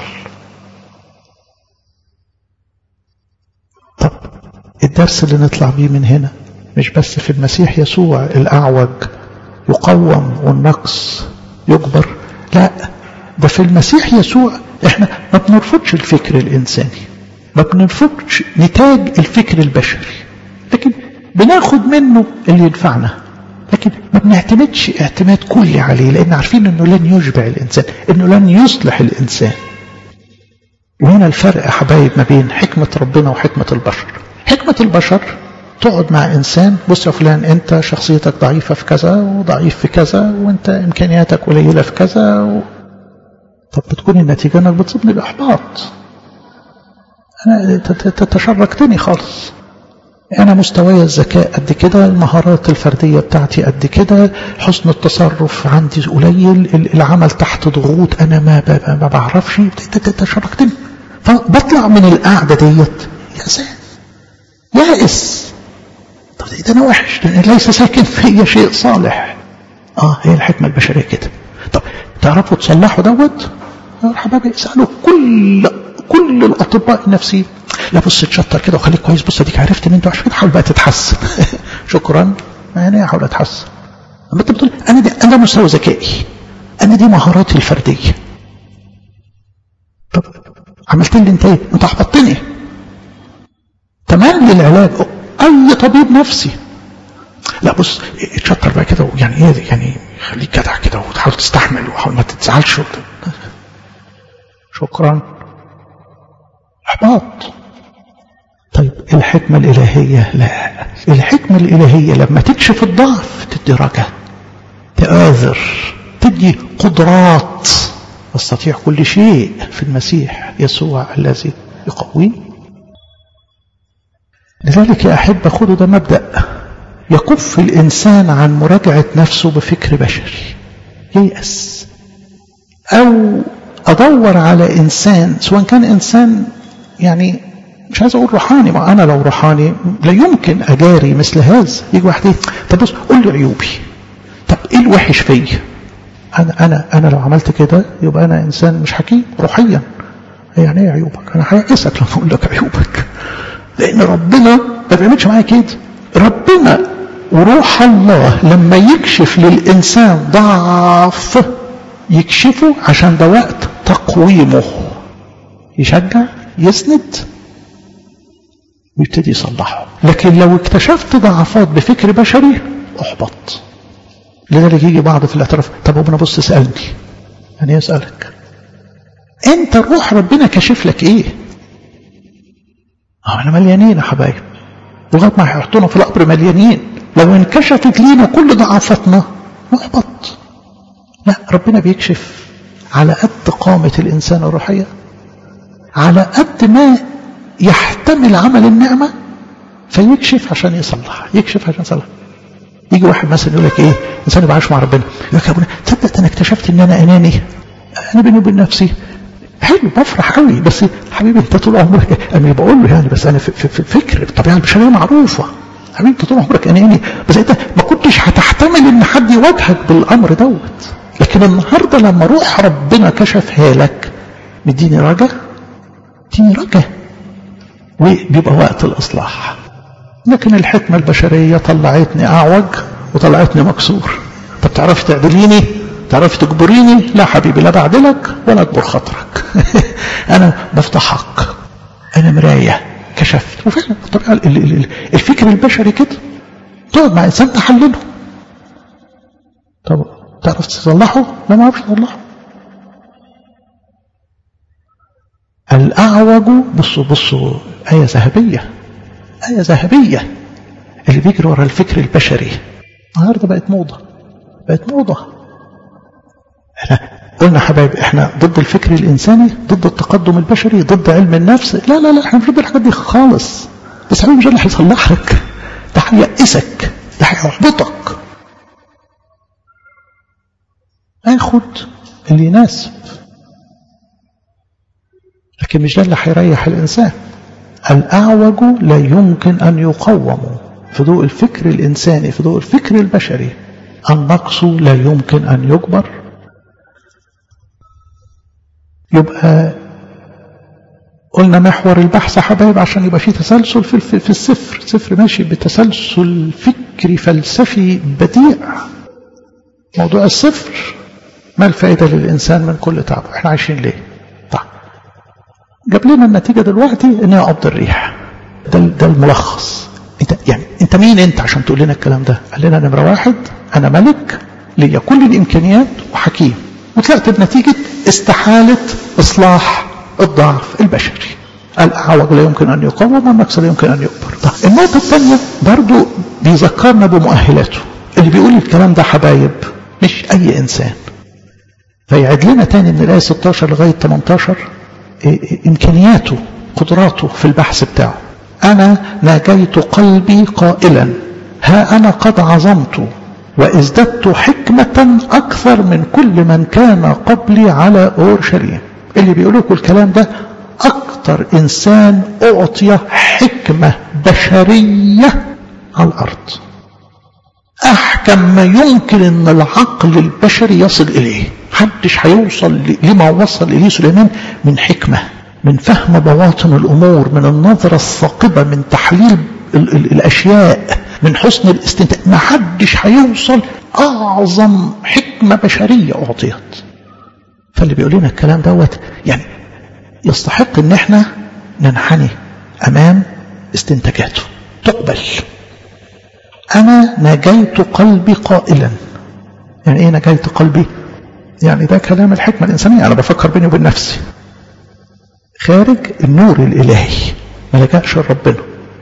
طب الدرس اللي نطلع بيه من هنا مش بس في المسيح يسوع الأعوج يقوم والنقص يجبر، لا ده في المسيح يسوع احنا ما بنرفضش الفكر الإنساني، ما بنرفضش نتاج الفكر البشري، لكن بناخد منه اللي ينفعنا، لكن ما بنعتمدش اعتماد كلي عليه، لأن عارفين انه لن يشبع الإنسان، انه لن يصلح الإنسان. وهنا الفرق يا حبايب ما بين حكمة ربنا وحكمة البشر. حكمة البشر تقعد مع إنسان، بص يا فلان أنت شخصيتك ضعيفة في كذا وضعيف في كذا وأنت إمكانياتك قليلة في كذا و... طب بتكون النتيجة أنك بتصيبني بإحباط، أنا تشركتني خالص، أنا مستواي الذكاء قد كده، المهارات الفردية بتاعتي قد كده، حسن التصرف عندي قليل، العمل تحت ضغوط أنا ما, ما بعرفش، تشركتني. فبطلع من القعدة ديت يأسان يائس. طب ده أنا وحش، ليس ساكن فيا شيء صالح. آه هي الحكمة البشرية كده. طب تعرفوا تصلحوا دوت؟ يا حبايبي اسألوا كل كل الأطباء النفسيين. لا بص تشطر كده وخليك كويس، بص اديك عرفت ان انت وحش كده، حاول بقى تتحسن. شكرا. يعني احاول اتحسن. اما انت بتقول انا دي انا مستوى ذكائي، انا دي مهاراتي الفرديه. طب عملت لي انت ايه؟ انت احبطتني. تمام للعلاج اي طبيب نفسي. لا بص تشطر بقى كده، يعني ايه يعني خليك جدع كده وتحاول تستحمل وحاول ما تتزعلش. شكرا. احباط. طيب الحكمة الإلهية لا، الحكمة الإلهية لما تكشف الضعف تدي رجاء، تآذر، تدي قدرات، استطيع كل شيء في المسيح يسوع الذي يقويني. لذلك يا أحبة خذوا ده مبدأ يكف الإنسان عن مراجعة نفسه بفكر بشري ييأس، أو أدور على إنسان سواء كان إنسان يعني مش عايز أقول روحاني، ما أنا لو روحاني لا يمكن أجاري مثل هذا. يجي واحد ايه طب بص قول لي عيوبي، طب إيه الوحش فيا؟ أنا أنا أنا لو عملت كده يبقى أنا إنسان مش حكيم روحيا. يعني إيه عيوبك؟ أنا هيأسك لما أقول لك عيوبك، لأن ربنا ما بيعملش معايا كده. ربنا وروح الله لما يكشف للإنسان ضعف يكشفه عشان ده وقت تقويمه، يشجع يسند ويبتدي يصلحه. لكن لو اكتشفت ضعفات بفكر بشري احبط. لذلك يجي بعض في الاعتراف طب ابنا بص اسألني، يعني يسألك انت روح ربنا كشف لك ايه؟ اه انا مليانين يا حبايب، لغايه ما هيحطونا في القبر مليانين. لو انكشفت لينا كل ضعفاتنا نحبط. لا ربنا بيكشف على قد قامة الإنسان الروحية، على قد ما يحتمل عمل النعمة فيكشف عشان يصلح، يكشف عشان يصلح. يجي واحد مثلا يقول لك ايه انسان يبقى عايش مع ربنا، يقول لك يا ابونا تصدق انا اكتشفت ان انا اناني، انا بيني وبين نفسي حلو بفرح قوي، بس حبيبي انت طول عمرك، انا بقول له يعني بس انا في, في, في الفكر الطبيعه البشريه معروفه، حبيبي انت طول عمرك اناني، بس انت ما كنتش هتحتمل ان حد يواجهك بالامر دوت. لكن النهارده لما روح ربنا كشفها لك مديني رجا، مديني رجا، وبيبقى وقت الاصلاح. لكن الحكمه البشريه طلعتني اعوج وطلعتني مكسور. طب تعرفي تعدليني؟ تعرفي تجبريني؟ لا حبيبي، لا بعدلك ولا اجبر خاطرك. انا بفتحك، انا مرايه كشفت. وفعلا الطبيعه الفكر البشري كده، تقعد مع انسان تحلله. طب تعرف تصلحه؟ لا ما اعرفش اصلحه. الأعوج بصوا بصوا آية ذهبية، آية ذهبية. اللي بيجري ورا الفكر البشري النهارده بقت موضة، بقت موضة. احنا قلنا حبايب احنا ضد الفكر الإنساني، ضد التقدم البشري، ضد علم النفس. لا لا لا احنا مش ضد الحاجات دي خالص. بس حبيبي مش اللي هيصلحك، ده هيأسك، ده هيحبطك. اخد اللي يناسب، لكن مش ده اللي هيريح الإنسان. الأعوج لا يمكن أن يقوم في ضوء الفكر الإنساني، في ضوء الفكر البشري. النقص لا يمكن أن يجبر. يبقى قلنا محور البحث حبايب عشان يبقى فيه تسلسل في في السفر، سفر ماشي بتسلسل فكري فلسفي بديع. موضوع السفر ما الفائدة للإنسان من كل تعب؟ احنا عايشين ليه؟ طيب جاب لنا النتيجة دلوقتي ان هي قبض الريح. ده ده الملخص. انت يعني انت مين انت عشان تقول لنا الكلام ده؟ قال لنا نمرة واحد انا ملك ليا كل الامكانيات وحكيم، وطلعت بنتيجة استحالة اصلاح الضعف البشري. الأعوج لا يمكن ان يقوم، والنقص لا يمكن ان يجبر. طيب النقطة الثانية برضو بيذكرنا بمؤهلاته. اللي بيقول الكلام ده حبايب مش اي انسان. فيعد لنا تاني من الآية ستة عشر لغاية ثمانية عشر إمكانياته قدراته في البحث بتاعه. أنا ناجيت قلبي قائلا ها أنا قد عظمت وازددت حكمة أكثر من كل من كان قبلي على أورشليم. اللي بيقول لكم الكلام ده أكثر إنسان أعطي حكمة بشرية على الأرض، أحكم ما يمكن أن العقل البشري يصل إليه. محدش هيوصل لما وصل إليه سليمان من حكمة، من فهم بواطن الأمور، من النظرة الثاقبة، من تحليل ال ال الأشياء، من حسن الاستنتاج. محدش هيوصل أعظم حكمة بشرية أعطيت. فاللي بيقول لنا الكلام دوت يعني يستحق أن احنا ننحني أمام استنتاجاته تقبل. أنا ناجيت قلبي قائلا. يعني إيه ناجيت قلبي؟ يعني ده كلام الحكمة الإنسانية. أنا بفكر بيني وبين نفسي خارج النور الإلهي، ما لجأش لربنا،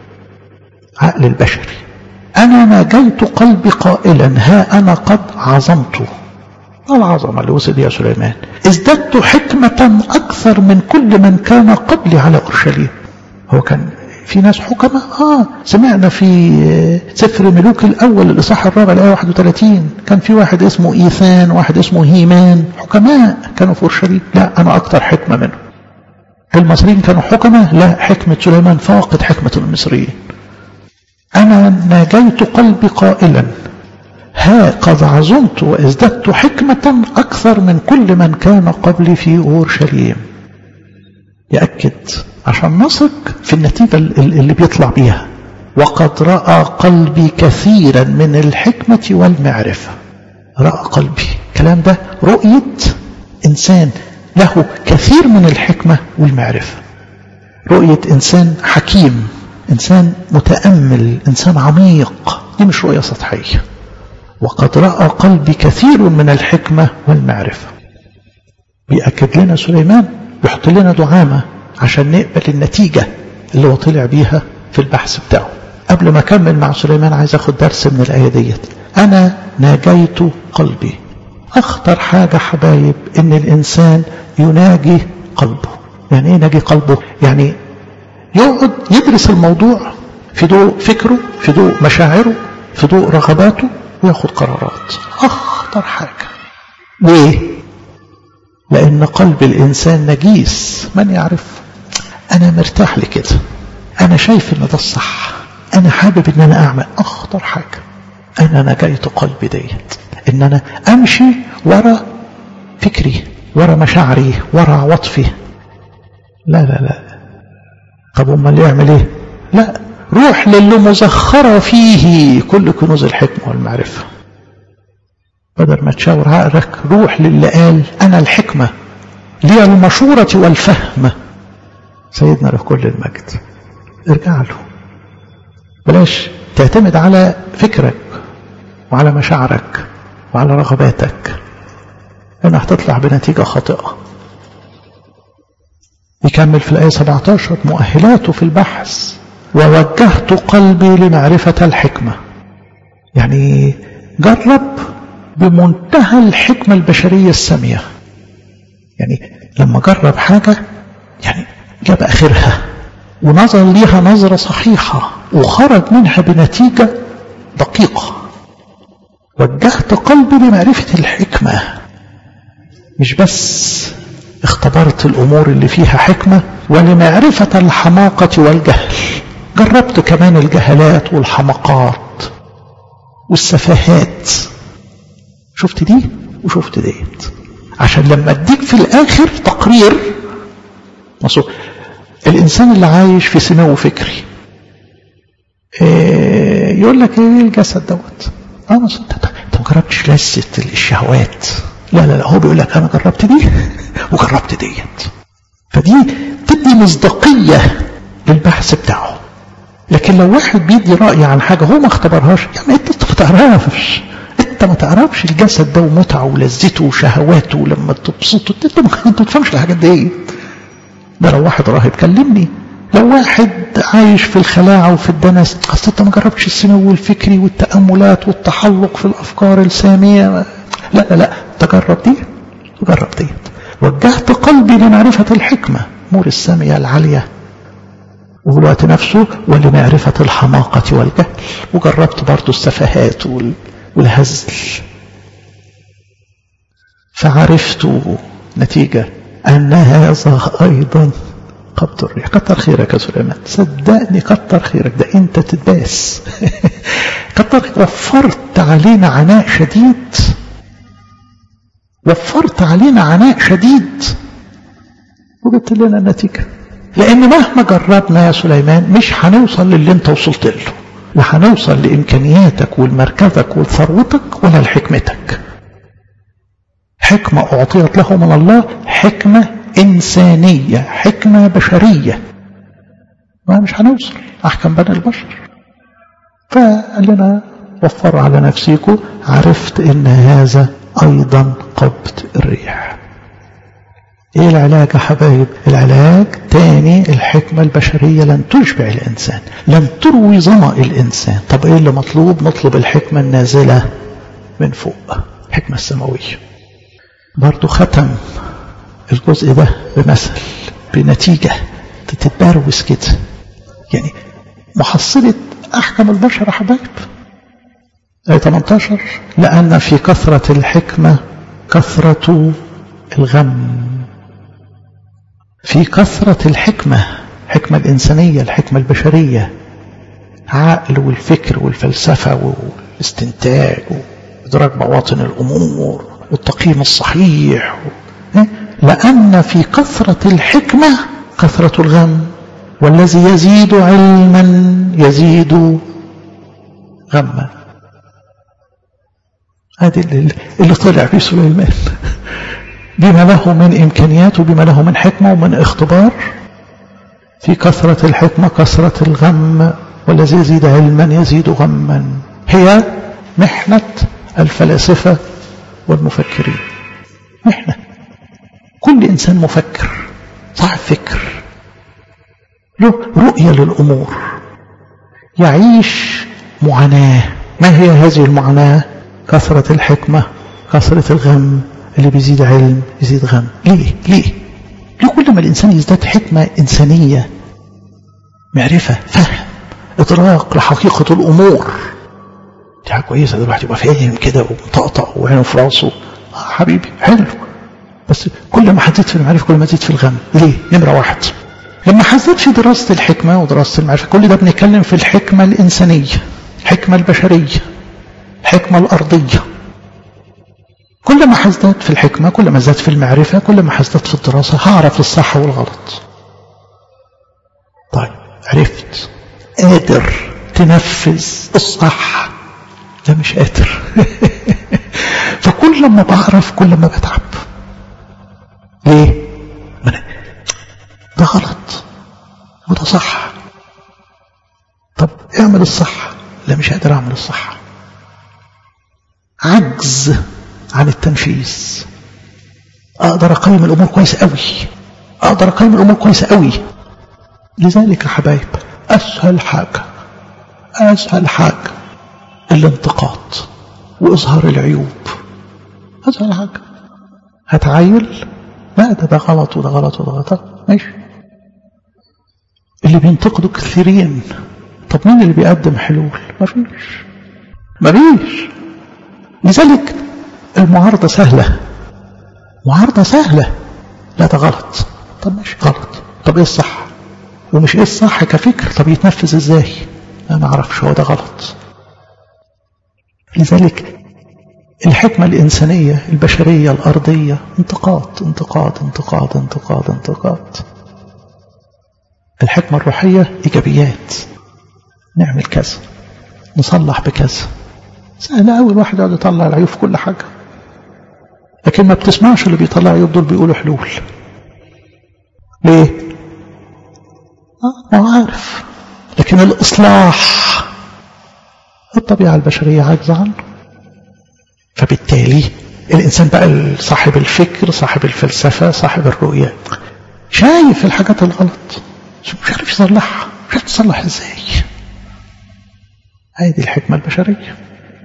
عقل البشري. أنا ناجيت قلبي قائلا ها أنا قد عظمت. العظمة اللي وصل يا سليمان. ازددت حكمة أكثر من كل من كان قبلي على أورشليم. هو كان في ناس حكماء. آه سمعنا في سفر ملوك الأول الإصحاح الرابع الآية واحد وثلاثين كان في واحد اسمه إيثان، واحد اسمه هيمان، حكماء كانوا في أورشليم. لا أنا أكثر حكمة منه. المصريين كانوا حكماء، لا حكمة سليمان فاقت حكمة المصريين. أنا ناجيت قلبي قائلا ها قد عظمت وازددت حكمة أكثر من كل من كان قبلي في أورشليم. يأكد عشان نثق في النتيجة اللي بيطلع بيها. وقد رأى قلبي كثيرا من الحكمة والمعرفة. رأى قلبي، الكلام ده رؤية إنسان له كثير من الحكمة والمعرفة، رؤية إنسان حكيم، إنسان متأمل، إنسان عميق. دي مش رؤية سطحية. وقد رأى قلبي كثير من الحكمة والمعرفة. بيأكد لنا سليمان، بيحط لنا دعامة عشان نقبل النتيجة اللي هو طلع بيها في البحث بتاعه. قبل ما أكمل مع سليمان عايز أخد درس من الآية ديت. أنا ناجيت قلبي. أخطر حاجة حبايب إن الإنسان يناجي قلبه. يعني إيه يناجي قلبه؟ يعني يقعد يدرس الموضوع في ضوء فكره، في ضوء مشاعره، في ضوء رغباته، وياخد قرارات. أخطر حاجة. ليه؟ لأن قلب الإنسان نجيس. من يعرف؟ أنا مرتاح لكده، أنا شايف إن ده الصح، أنا حابب إن أنا أعمل. أخطر حاجة أنا نجيت قلبي ديت، إن أنا أمشي ورا فكري، ورا مشاعري، ورا عواطفي. لا لا لا. طب أمال يعمل إيه؟ لا، روح للي مزخرة فيه كل كنوز الحكمة والمعرفة. بدل ما تشاور عقلك روح للي قال أنا الحكمة لي المشورة والفهم سيدنا له كل المجد. ارجع له، بلاش تعتمد على فكرك وعلى مشاعرك وعلى رغباتك، لأنها هتطلع بنتيجة خاطئة. يكمل في الآية سبعة عشر مؤهلاته في البحث: ووجهت قلبي لمعرفة الحكمة. يعني جرب بمنتهى الحكمة البشرية السامية. يعني لما جرب حاجة يعني جاب آخرها ونظر ليها نظرة صحيحة وخرج منها بنتيجة دقيقة. وجهت قلبي لمعرفة الحكمة، مش بس اختبرت الأمور اللي فيها حكمة، ولمعرفة الحماقة والجهل. جربت كمان الجهلات والحماقات والسفاهات. شفت دي وشفت ديت، عشان لما اديك في الآخر تقرير مصور. الإنسان اللي عايش في سمو فكري إيه يقول لك ايه الجسد دوت؟ اه انت ما جربتش لذة الشهوات. لا لا لا، هو بيقول لك انا جربت دي وجربت ديت. فدي تدي مصداقية للبحث بتاعه. لكن لو واحد بيدي رأي عن حاجة هو ما اختبرهاش، يعني انت ما تعرفش، انت ما تعرفش الجسد ده ومتعه ولذته وشهواته لما تبسطه. انت ما تفهمش الحاجات دي. ده لو واحد راهب كلمني، لو واحد عايش في الخلاعة وفي الدنس، اصل انت ما جربتش السمو الفكري والتأملات والتحلق في الأفكار السامية. لا لا لا، تجرب دي وجرب دي. وجهت قلبي لمعرفة الحكمة، أمور السامية العالية، وفي الوقت نفسه ولمعرفة الحماقة والجهل. وجربت برضو السفاهات والهزل، فعرفت نتيجة أن هذا أيضا قبض الريح. كتر خيرك يا سليمان، صدقني كتر خيرك، ده انت تتباس. كتر، وفرت علينا عناء شديد، وفرت علينا عناء شديد وجبت لنا النتيجة. لأن مهما جربنا يا سليمان مش هنوصل للي انت وصلت له، لا هنوصل لإمكانياتك والمركزك وثروتك ولا لحكمتك. حكمة أعطيت له من الله، حكمة إنسانية، حكمة بشرية، ما مش هنوصل أحكم بني البشر. فقال لنا وفروا على نفسيكم. عرفت إن هذا أيضا قبض الريح. إيه العلاج يا حبايب؟ العلاج تاني، الحكمة البشرية لن تشبع الإنسان، لن تروي ظمأ الإنسان. طب إيه اللي مطلوب؟ نطلب الحكمة النازلة من فوق، الحكمة السماوية. برضو ختم الجزء ده بمثل، بنتيجة تتبروز كده، يعني محصلة أحكم البشر يا حبايب. آية ثمانية عشر: لأن في كثرة الحكمة كثرة الغم. في كثرة الحكمة، الحكمة الإنسانية، الحكمة البشرية، عقل والفكر والفلسفة والاستنتاج وإدراك بواطن الأمور والتقييم الصحيح. لأن في كثرة الحكمة كثرة الغم، والذي يزيد علما يزيد غما. هذا اللي طلع فيه سليمان، بما له من إمكانيات وبما له من حكمة ومن اختبار. في كثرة الحكمة كثرة الغم، والذي يزيد علما يزيد غما. هي محنة الفلاسفة والمفكرين. محنة. كل إنسان مفكر صاحب فكر له رؤية للأمور، يعيش معاناة. ما هي هذه المعاناة؟ كثرة الحكمة كثرة الغم، اللي بيزيد علم يزيد غم. ليه؟ ليه؟ ليه كل ما الإنسان يزداد حكمة إنسانية، معرفة، فهم، إدراك لحقيقة الأمور، دي حاجة كويسة، ده الواحد يبقى فاهم كده ومطقطق وعينه في راسه. آه حبيبي حلو، بس كل ما حزيت في المعرفة كل ما زيد في الغم. ليه؟ نمرة واحد، لما حزيت في دراسة الحكمة ودراسة المعرفة، كل ده بنتكلم في الحكمة الإنسانية، الحكمة البشرية، الحكمة الأرضية. كل ما حزدت في الحكمة كل ما زدت في المعرفة، كل ما حزدت في الدراسة هعرف الصح والغلط. طيب عرفت، قادر تنفذ الصح؟ لا مش قادر. فكل ما بعرف كل ما بتعب. ليه؟ ده غلط وده صح. طب اعمل الصح. لا مش قادر اعمل الصح. عجز عن التنفيذ. اقدر اقيم الامور كويس قوي، اقدر اقيم الامور كويسه قوي. لذلك يا حبايب اسهل حاجه اسهل حاجه الانتقاد واظهار العيوب. اسهل حاجه. هتعايل لا ده ده غلط وده غلط وده غلط ماشي. اللي بينتقدوا كثيرين، طب مين اللي بيقدم حلول؟ مفيش مفيش. لذلك المعارضة سهلة، معارضة سهلة. لا ده غلط، طب ماشي غلط، طب ايه الصح؟ ومش ايه الصح كفكر، طب يتنفذ ازاي؟ انا ما اعرفش، هو ده غلط. لذلك الحكمة الإنسانية البشرية الأرضية انتقاد انتقاد انتقاد انتقاد انتقاد. الحكمة الروحية إيجابيات، نعمل كذا، نصلح بكذا. سهل أوي الواحد يقعد يطلع العيوب في كل حاجة، لكن ما بتسمعش اللي بيطلع عيوب دول بيقولوا حلول. ليه؟ آه ما عارف. لكن الإصلاح الطبيعة البشرية عاجزة عنه. فبالتالي الإنسان بقى صاحب الفكر، صاحب الفلسفة، صاحب الرؤية، شايف الحاجات الغلط مش عارف يصلحها، مش عارف تصلح ازاي. هذه الحكمة البشرية.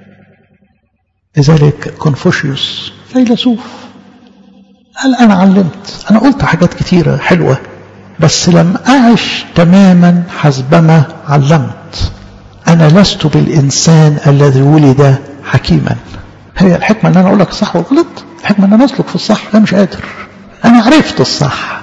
لذلك كونفوشيوس فيلسوف قال أنا علمت، أنا قلت حاجات كتيرة حلوة بس لم أعش تماما حسبما علمت. أنا لست بالإنسان الذي ولد حكيما. هي الحكمة أن أنا أقول لك الصح والغلط، الحكمة أن أنا أسلك في الصح. أنا مش قادر، أنا عرفت الصح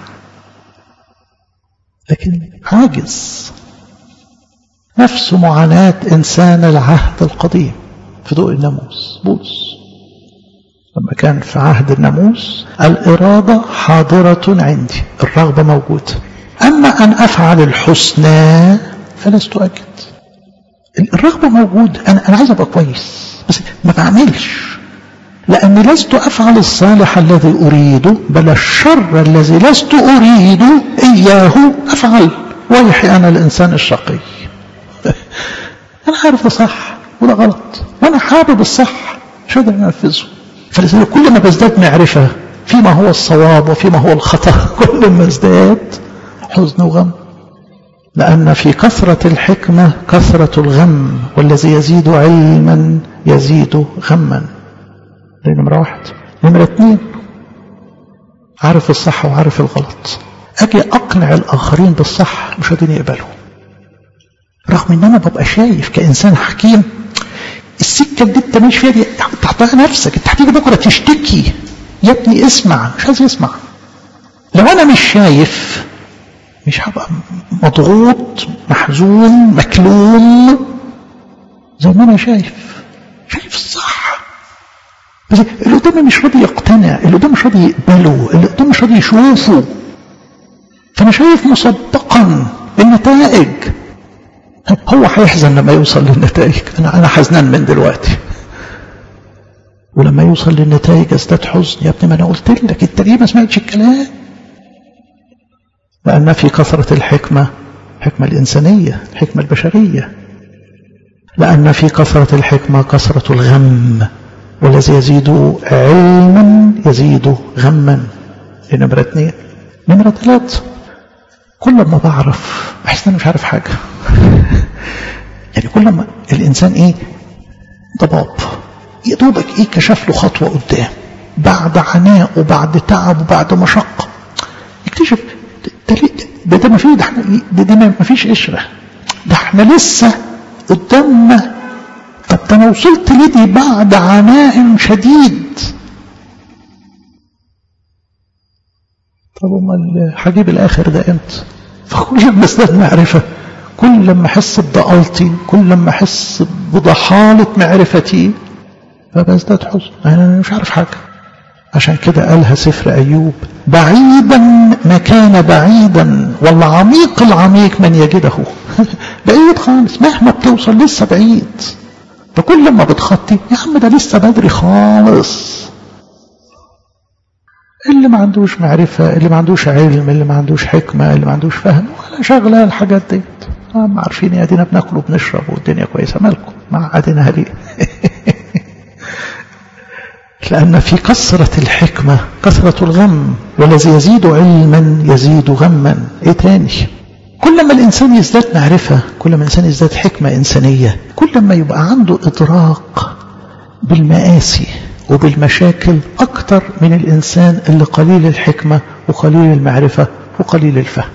لكن عاجز. نفس معاناة إنسان العهد القديم في ضوء الناموس. بولس لما كان في عهد الناموس الإرادة حاضرة عندي، الرغبة موجودة، أما أن أفعل الحسنى فلست أجد. الرغبة موجودة، أنا أنا عايز أبقى كويس بس ما بعملش، لأني لست أفعل الصالح الذي أريده بل الشر الذي لست أريده إياه أفعل. ويحي أنا الإنسان الشقي. أنا عارف ده صح وده غلط وأنا حابب الصح، مش قادر أنفذه. فلذلك كل ما بزداد معرفة فيما هو الصواب وفيما هو الخطأ كل ما ازداد حزن وغم. لأن في كثرة الحكمة كثرة الغم، والذي يزيد علما يزيد غما. دي نمرة واحد. نمرة اثنين عارف الصح وعارف الغلط، أجي أقنع الآخرين بالصح مش قادرين يقبلوا، رغم إن أنا ببقى شايف كإنسان حكيم السكة اللي أنت ماشي فيها دي تحتها نفسك، أنت هتيجي بكرة تشتكي يا ابني اسمع، مش عايز يسمع. لو أنا مش شايف مش هبقى مضغوط محزون مكلوم زي ما أنا شايف شايف الصح، بس اللي قدامي مش راضي يقتنع، اللي قدامي مش راضي يقبله، اللي قدامي مش راضي يشوفه. فأنا شايف مسبقا النتائج. هو هيحزن لما يوصل للنتائج، أنا أنا حزنان من دلوقتي، ولما يوصل للنتائج ازداد حزن. يا ابني ما أنا قلت لك، أنت ليه ما سمعتش الكلام؟ لأن في كثرة الحكمة، الحكمة الإنسانية، الحكمة البشرية. لأن في كثرة الحكمة كثرة الغم، والذي يزيد علما يزيد غما. دي نمرة اثنين. نمرة ثلاثة كل ما بعرف بحس أنا مش عارف حاجة. يعني كل ما الإنسان إيه ضباب يدوبك إيه كشف له خطوة قدام بعد عناء وبعد تعب وبعد مشقة يكتشف ده ده ما فيه، ده احنا ده, ده ما فيش قشرة، ده احنا لسه قدامنا. طب ده انا وصلت لدي بعد عناء شديد. طب امال هجيب الاخر ده امتى؟ فكل ما ازداد معرفة، كل لما احس بضالتي، كل لما احس بضحالة معرفتي فبزداد حزن، انا مش عارف حاجة. عشان كده قالها سفر أيوب: بعيدا ما كان بعيدا والعميق العميق من يجده. بعيد خالص، مهما بتوصل لسه بعيد. فكل ما بتخطي يا عم ده لسه بدري خالص. اللي ما عندوش معرفة، اللي ما عندوش علم، اللي ما عندوش حكمة، اللي ما عندوش فهم، ولا شغلة الحاجات دي. ما عارفين يا دينا بناكل وبنشرب والدنيا كويسة، مالكم مع قدنا ليه؟ لأن في كثرة الحكمة كثرة الغم، والذي يزيد علما يزيد غما. ايه تاني؟ كل ما الإنسان يزداد معرفة، كل ما الإنسان يزداد حكمة إنسانية، كل ما يبقى عنده إدراك بالمآسي وبالمشاكل أكتر من الإنسان اللي قليل الحكمة وقليل المعرفة وقليل الفهم.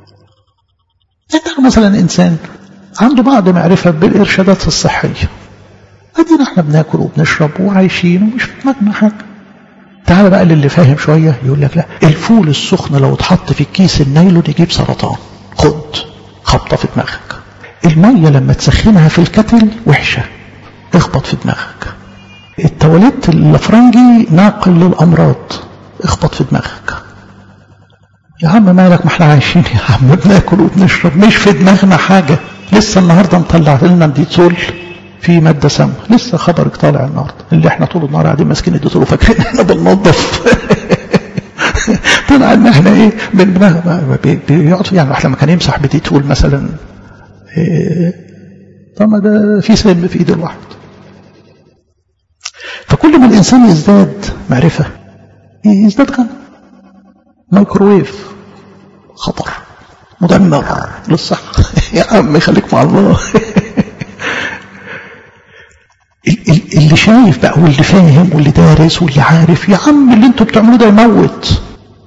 يعني مثلا إنسان عنده بعض معرفة بالإرشادات الصحية، أدينا احنا بناكل وبنشرب وعايشين ومش في دماغنا حاجة. تعال بقى للي فاهم شوية يقول لك لا، الفول السخن لو اتحط في الكيس النايلون يجيب سرطان، خد خبطة في دماغك. المية لما تسخنها في الكتل وحشة، اخبط في دماغك. التواليت الفرنجي ناقل للأمراض، اخبط في دماغك. يا عم مالك، ما احنا عايشين يا عم بناكل وبنشرب، مش في دماغنا حاجة. لسه النهاردة مطلع لنا ديتول في مادة سامة، لسه خبرك طالع النهاردة، اللي احنا طول النهار قاعدين ماسكين الديتول وفاكرين احنا بننظف. طلع ان احنا ايه من دماغنا بيقعد. يعني واحد لما كان يمسح بديتول مثلا، إيه طبعا ده في سم في ايد الواحد. فكل ما الانسان يزداد معرفة يزداد غم. مايكروويف خطر مدمر للصحة. يا عم خليك مع الله. اللي شايف بقى واللي فاهم واللي دارس واللي عارف، يا عم اللي انتوا بتعملوه ده يموت.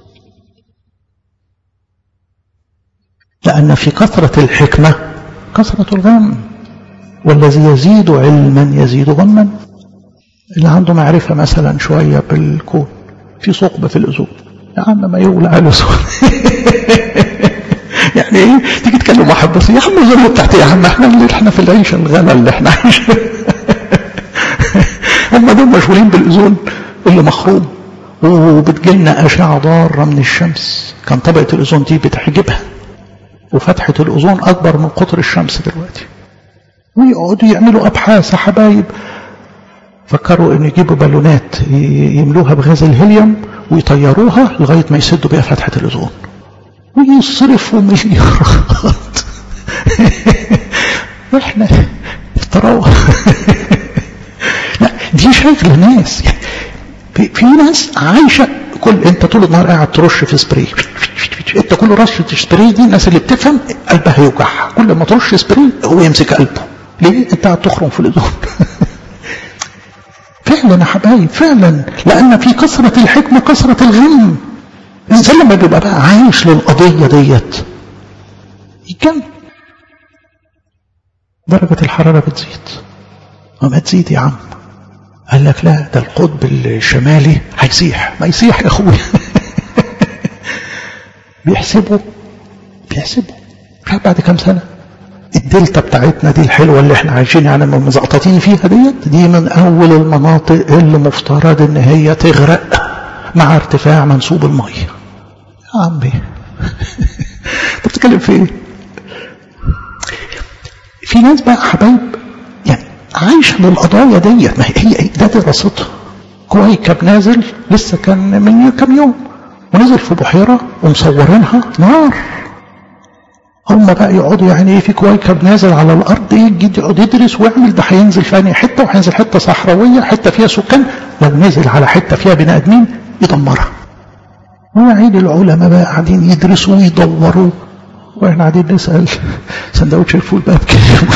لأن في كثرة الحكمة كثرة الغم، والذي يزيد علما يزيد غما. اللي عنده معرفة مثلا شوية بالكون، في ثقب في الأذون، يا عم ما يولع الأذون. يعني ايه تيجي تكلم واحد بس، يا عم الظلم بتاعتي، يا عم احنا اللي احنا في العيشة الغلا اللي احنا عايشين. هم دول مشغولين بالأذون اللي مخروم، وبتجيلنا أشعة ضارة من الشمس. كان طبقة الأذون دي بتحجبها، وفتحة الأذون أكبر من قطر الشمس دلوقتي. ويقعدوا يعملوا أبحاث يا حبايب. فكروا إن يجيبوا بالونات يملوها بغاز الهيليوم ويطيروها لغاية ما يسدوا بها فتحة الأذون، ويصرفوا مليارات. احنا افتراوا. لا دي شغل ناس. يعني في, في ناس عايشة كل انت طول النهار قاعد ترش في سبراي، انت كل رشة سبراي دي الناس اللي بتفهم قلبها يوجعها. كل ما ترش سبراي هو يمسك قلبه. ليه؟ انت قاعد تخرم في الأذون. فعلا يا حبايب فعلا، لأن في كثرة الحكمة كثرة الغم. الإنسان لما بيبقى بقى عايش للقضية ديت يتجنن. درجة الحرارة بتزيد، وما تزيد يا عم. قال لك لا، ده القطب الشمالي هيسيح. ما يسيح يا اخويا. بيحسبوا بيحسبوا بعد كام سنة الدلتا بتاعتنا دي الحلوة اللي احنا عايشين يعني مزقططين فيها ديت، دي من اول المناطق اللي مفترض ان هي تغرق مع ارتفاع منسوب المية. يا عمي انت بتتكلم في ايه؟ في ناس بقى حبايب يعني عايشة للقضايا ديت. ما هي ده دراستها. كويكب نازل لسه كان من كام يوم، ونزل في بحيرة ومصورينها نار. هم بقى يقعدوا يعني ايه في كويكب نازل على الارض، يجي يقعد يدرس ويعمل ده هينزل في انهي حته، وهينزل حته صحراويه، حته فيها سكان، لو نزل على حته فيها بني ادمين يدمرها. وعين العلماء بقى قاعدين يدرسوا ويدوروا، واحنا قاعدين نسال سندوتش الفول بقى بكام.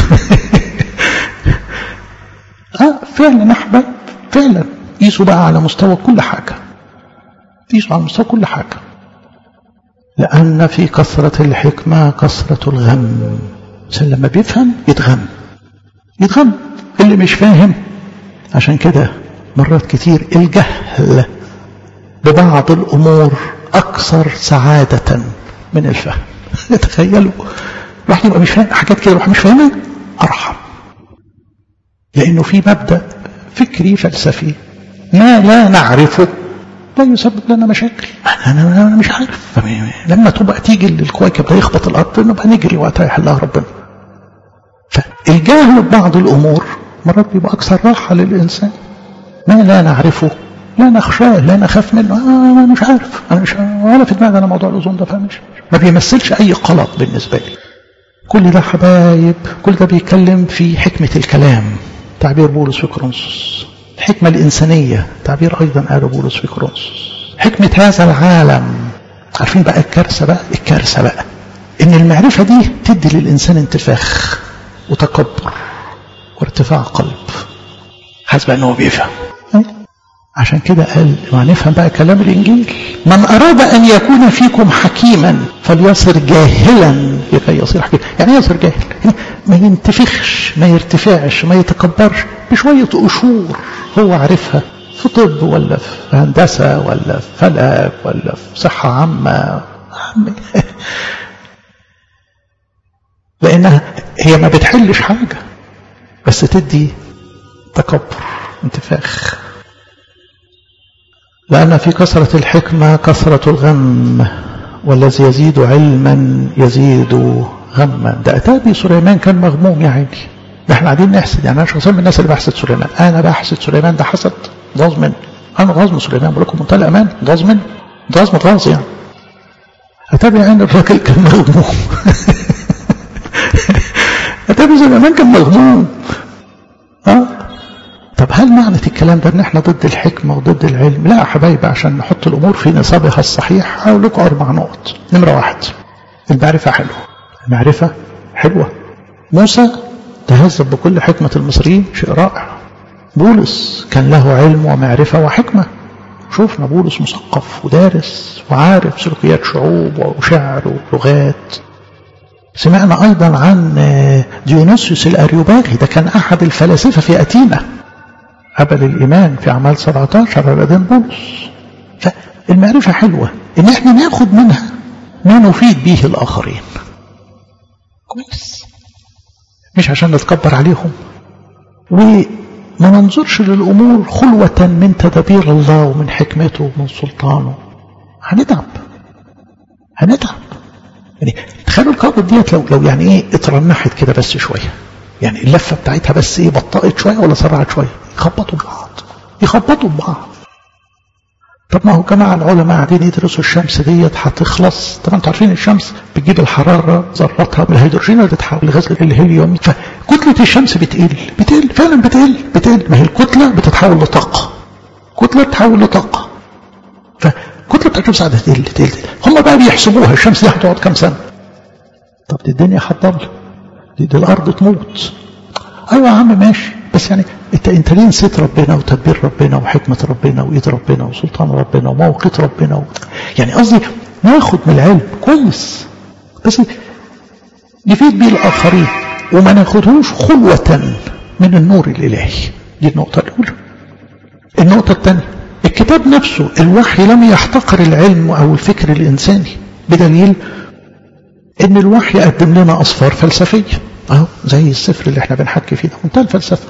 اه فعلا احباب فعلا. قيسوا بقى على مستوى كل حاجه، قيسوا على مستوى كل حاجه. لأن في كثرة الحكمة كثرة الغم. الإنسان لما بيفهم يتغم يتغم. اللي مش فاهم، عشان كده مرات كتير الجهل ببعض الأمور أكثر سعادة من الفهم. تخيلوا الواحد يبقى مش فاهم حاجات كده، الواحد مش فاهمها أرحم. لأنه في مبدأ فكري فلسفي، ما لا نعرفه لا يسبب لنا مشاكل. أنا, أنا مش عارف. لما تبقى تيجي الكويكب ده يخبط الأرض نبقى نجري وقتها يحلها ربنا. فالجاهل ببعض الأمور مرات بيبقى أكثر راحة للإنسان. ما لا نعرفه لا نخشاه لا نخاف منه. آه أنا مش عارف، أنا مش ولا في دماغي أنا موضوع الأذون ده، فمش ما بيمثلش أي قلق بالنسبة لي. كل ده حبايب، كل ده بيتكلم في حكمة الكلام. تعبير بولس في كورنثوس الحكمة الإنسانية تعبير أيضا قاله بولس في كورنثوس. حكمة هذا العالم. عارفين بقى الكارثة بقى الكارثة بقى إن المعرفة دي تدي للإنسان انتفاخ وتكبر وارتفاع قلب، حسب أنه بيفهم. عشان كده قال ما نفهم بقى كلام الإنجيل: من أراد أن يكون فيكم حكيما فليصر جاهلا لكي يصير حكيما. يعني يصير جاهل، ما ينتفخش، ما يرتفعش، ما يتكبرش بشوية قشور هو عارفها في طب ولا في هندسة ولا في فلك ولا في صحة عامة، لأنها هي ما بتحلش حاجة بس تدي تكبر انتفاخ. لأن في كثرة الحكمة كثرة الغم، والذي يزيد علما يزيد غما. ده أتابي سليمان كان مغموم يا عيني. ده احنا قاعدين نحسد، يعني أنا شخصيا من الناس اللي بحسد سليمان. أنا بحسد سليمان، ده حسد غاظ منه. أنا غاظ من سليمان، بقول لكم منتهى الأمان، غاظ منه، غاظ متغاظ يعني. أتابي عين الراجل كان مغموم. أتابي سليمان كان مغموم. أه طب هل معنى الكلام ده ان احنا ضد الحكمة وضد العلم؟ لا يا حبايبي، عشان نحط الامور في نصابها الصحيح هقول لكم اربع نقط. نمرة واحد: المعرفة حلوة. المعرفة حلوة. موسى تهذب بكل حكمة المصريين، شيء رائع. بولس كان له علم ومعرفة وحكمة. شوفنا بولس مثقف ودارس وعارف سلوكيات شعوب وشعر ولغات. سمعنا ايضا عن ديونيسيوس الاريوباغي، ده كان احد الفلاسفة في اتينا، قبل الإيمان في أعمال سبعة عشر على دين بولس. فالمعرفة حلوة إن إحنا ناخد منها ما نفيد به الآخرين. كويس، مش عشان نتكبر عليهم وما ننظرش للأمور خلوة من تدابير الله ومن حكمته ومن سلطانه. هنتعب هنتعب يعني. تخيلوا الكوكب ديت لو لو يعني ايه اترنحت كده بس شويه، يعني اللفه بتاعتها بس ايه بطأت شويه ولا سرعت شويه، يخبطوا ببعض يخبطوا ببعض. طب ما هو جماعه العلماء قاعدين يدرسوا الشمس ديت هتخلص. طبعا انتوا عارفين الشمس بتجيب الحراره ذراتها بالهيدروجين وتتحول لغاز الهيليوم، فكتله الشمس بتقل بتقل فعلا بتقل بتقل ما هي الكتله بتتحول لطاقه، كتله بتتحول لطاقه، فكتله بتاعت الشمس قاعده تقل تقل. هم بقى بيحسبوها الشمس دي هتقعد كام سنه. طب دي الدنيا هتضل، دي, دي الارض تموت. ايوه يا عم ماشي، بس يعني انت انت ليه نسيت ربنا وتدبير ربنا وحكمه ربنا وايد ربنا وسلطان ربنا وموقت ربنا و... يعني قصدي ناخد من العلم كويس بس نفيد بيه الاخرين وما ناخدهوش خلوه من النور الالهي. دي النقطه الاولى. النقطه الثانيه: الكتاب نفسه الوحي لم يحتقر العلم او الفكر الانساني، بدليل ان الوحي قدم لنا اصفار فلسفيه اهو زي السفر اللي احنا بنحكي فيه ده منتهى الفلسفه.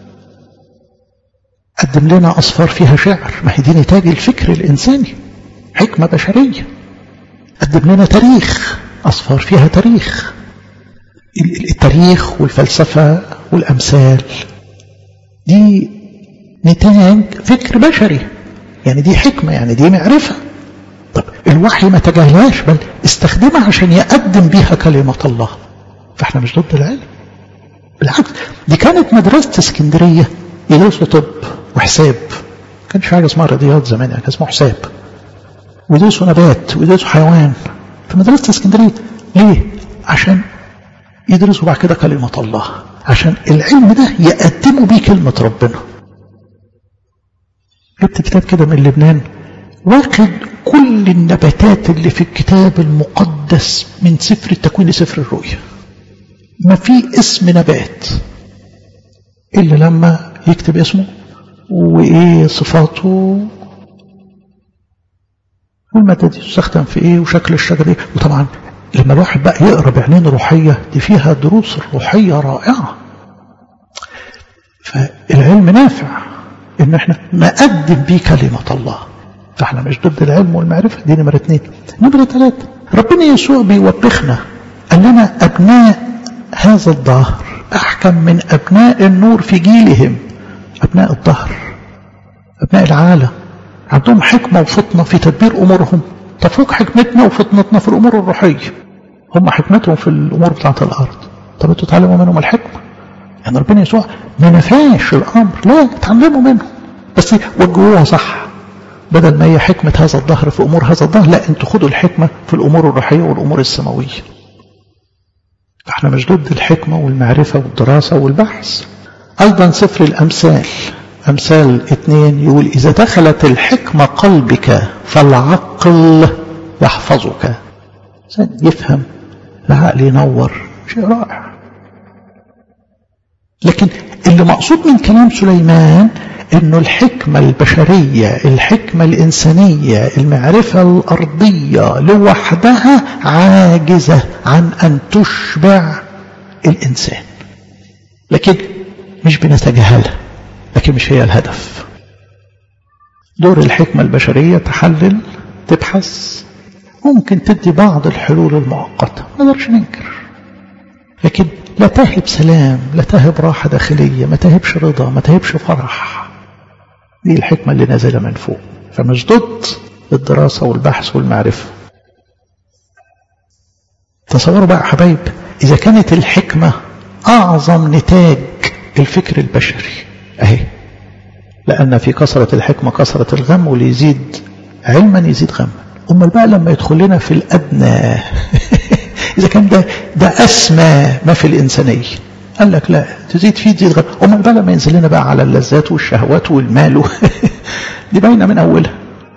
قدم لنا اصفار فيها شعر، ما هي دي نتاج الفكر الانساني، حكمه بشريه. قدم لنا تاريخ، اصفار فيها تاريخ. التاريخ والفلسفه والامثال دي نتاج فكر بشري، يعني دي حكمه، يعني دي معرفه. طب الوحي ما تجاهلهاش بل استخدمها عشان يقدم بيها كلمة الله. فاحنا مش ضد العلم، بالعكس دي كانت مدرسة اسكندرية يدرسوا طب وحساب، ما كانش حاجة اسمها رياضيات زمان، يعني كان اسمه حساب، ويدرسوا نبات ويدرسوا حيوان في مدرسة اسكندرية. ليه؟ عشان يدرسوا بعد كده كلمة الله، عشان العلم ده يقدموا بيه كلمة ربنا. جبت كتاب كده من لبنان واخد كل النباتات اللي في الكتاب المقدس من سفر التكوين لسفر الرؤيا، ما في اسم نبات إلا لما يكتب اسمه وإيه صفاته والمادة دي تستخدم في إيه وشكل الشجرة دي. وطبعا لما الواحد بقى يقرأ بعينين روحية دي فيها دروس روحية رائعة. فالعلم نافع إن احنا نقدم بيه كلمة الله. فاحنا مش ضد العلم والمعرفة، دي نمرة اثنين. نمرة ثلاثة: ربنا يسوع بيوبخنا قال لنا أبناء هذا الدهر أحكم من أبناء النور في جيلهم. أبناء الدهر، أبناء العالم، عندهم حكمة وفطنة في تدبير أمورهم تفوق حكمتنا وفطنتنا في الأمور الروحية. هم حكمتهم في الأمور بتاعة الأرض، طب انتوا تعلموا منهم الحكمة. يعني ربنا يسوع ما نفاش الأمر، لا تعلموا منه. بس وجهوها صح، بدل ما هي حكمة هذا الظهر في أمور هذا الظهر، لا انتوا خدوا الحكمة في الأمور الروحية والأمور السماوية. احنا مش ضد الحكمة والمعرفة والدراسة والبحث. أيضا سفر الأمثال أمثال اتنين يقول إذا دخلت الحكمة قلبك فالعقل يحفظك. يفهم، العقل ينور، شيء رائع. لكن اللي مقصود من كلام سليمان انه الحكمة البشرية، الحكمة الإنسانية، المعرفة الأرضية لوحدها عاجزة عن أن تشبع الإنسان. لكن مش بنتجاهلها، لكن مش هي الهدف. دور الحكمة البشرية تحلل، تبحث، ممكن تدي بعض الحلول المؤقتة، ما نقدرش ننكر، لكن لا تهب سلام، لا تهب راحة داخلية، ما تهبش رضا، ما تهبش فرح. دي الحكمة اللي نازلة من فوق. فمش ضد الدراسة والبحث والمعرفة. تصوروا بقى حبايب، إذا كانت الحكمة أعظم نتاج الفكر البشري أهي، لأن في كثرة الحكمة كثرة الغم، واللي يزيد علما يزيد غما. أمال بقى لما يدخل لنا في الأدنى إذا كان ده ده أسمى ما في الإنسانية، قال لك لا تزيد فيه تزيد غم. أمال بقى لما ينزل لنا بقى على اللذات والشهوات والمال دي باينة من أولها.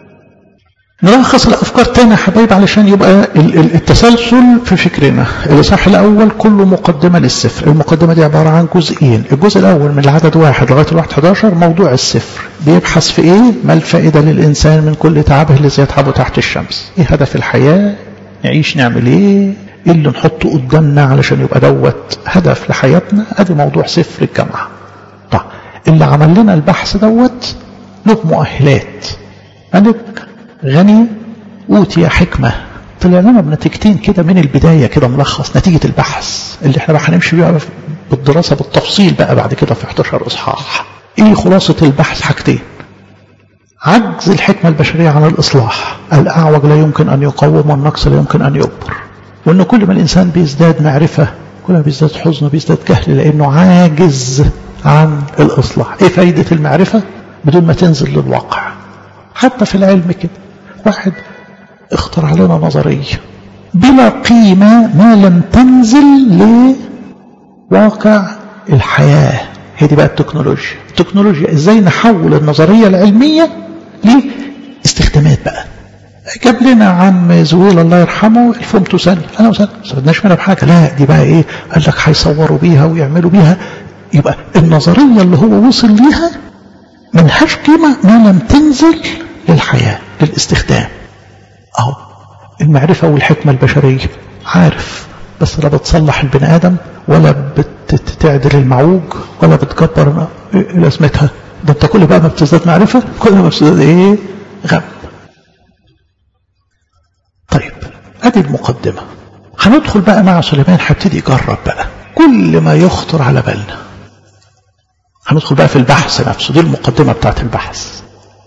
نلخص الأفكار تاني يا حبايب علشان يبقى التسلسل في فكرنا. الإصحاح الأول كله مقدمة للسفر. المقدمة دي عبارة عن جزئين. الجزء الأول من العدد واحد لغاية الواحد حداشر موضوع السفر، بيبحث في إيه؟ ما الفائدة للإنسان من كل تعبه الذي يتعبه تحت الشمس؟ إيه هدف الحياة؟ نعيش نعمل إيه؟ إيه اللي نحطه قدامنا علشان يبقى دوت هدف لحياتنا؟ أدي موضوع سفر الجامعة. طيب اللي عمل لنا البحث دوت له مؤهلات. عندك غني أوتي حكمة، طلع لنا بنتيجتين كده من البداية كده ملخص نتيجة البحث اللي احنا بقى هنمشي بيها بالدراسة بالتفصيل بقى بعد كده في حداشر إصحاح. ايه خلاصة البحث؟ حاجتين: عجز الحكمة البشرية عن الإصلاح، الأعوج لا يمكن أن يقوم والنقص لا يمكن أن يجبر، وأن كل ما الإنسان بيزداد معرفة كل ما بيزداد حزن بيزداد جهل لأنه عاجز عن الإصلاح. ايه فايدة المعرفة بدون ما تنزل للواقع؟ حتى في العلم كده واحد اخترع لنا نظرية بلا قيمة ما لم تنزل لواقع الحياة. هي دي بقى التكنولوجيا. التكنولوجيا ازاي نحول النظرية العلمية لاستخدامات بقى. جاب لنا عم زويل الله يرحمه الفومتو ثانية، انا وسهلا ما استفدناش منها بحاجة. لا دي بقى ايه؟ قال لك هيصوروا بيها ويعملوا بيها. يبقى النظرية اللي هو وصل ليها ملهاش قيمة ما لم تنزل للحياة للاستخدام. اهو المعرفة والحكمة البشرية، عارف بس لا بتصلح البني آدم ولا بتعدل المعوج ولا بتكبر لازمتها. ده انت كل بقى ما بتزداد معرفة كل ما بتزداد ايه؟ غم. طيب ادي المقدمة. هندخل بقى مع سليمان، هبتدي يجرب بقى كل ما يخطر على بالنا. هندخل بقى في البحث نفسه. دي المقدمة بتاعت البحث.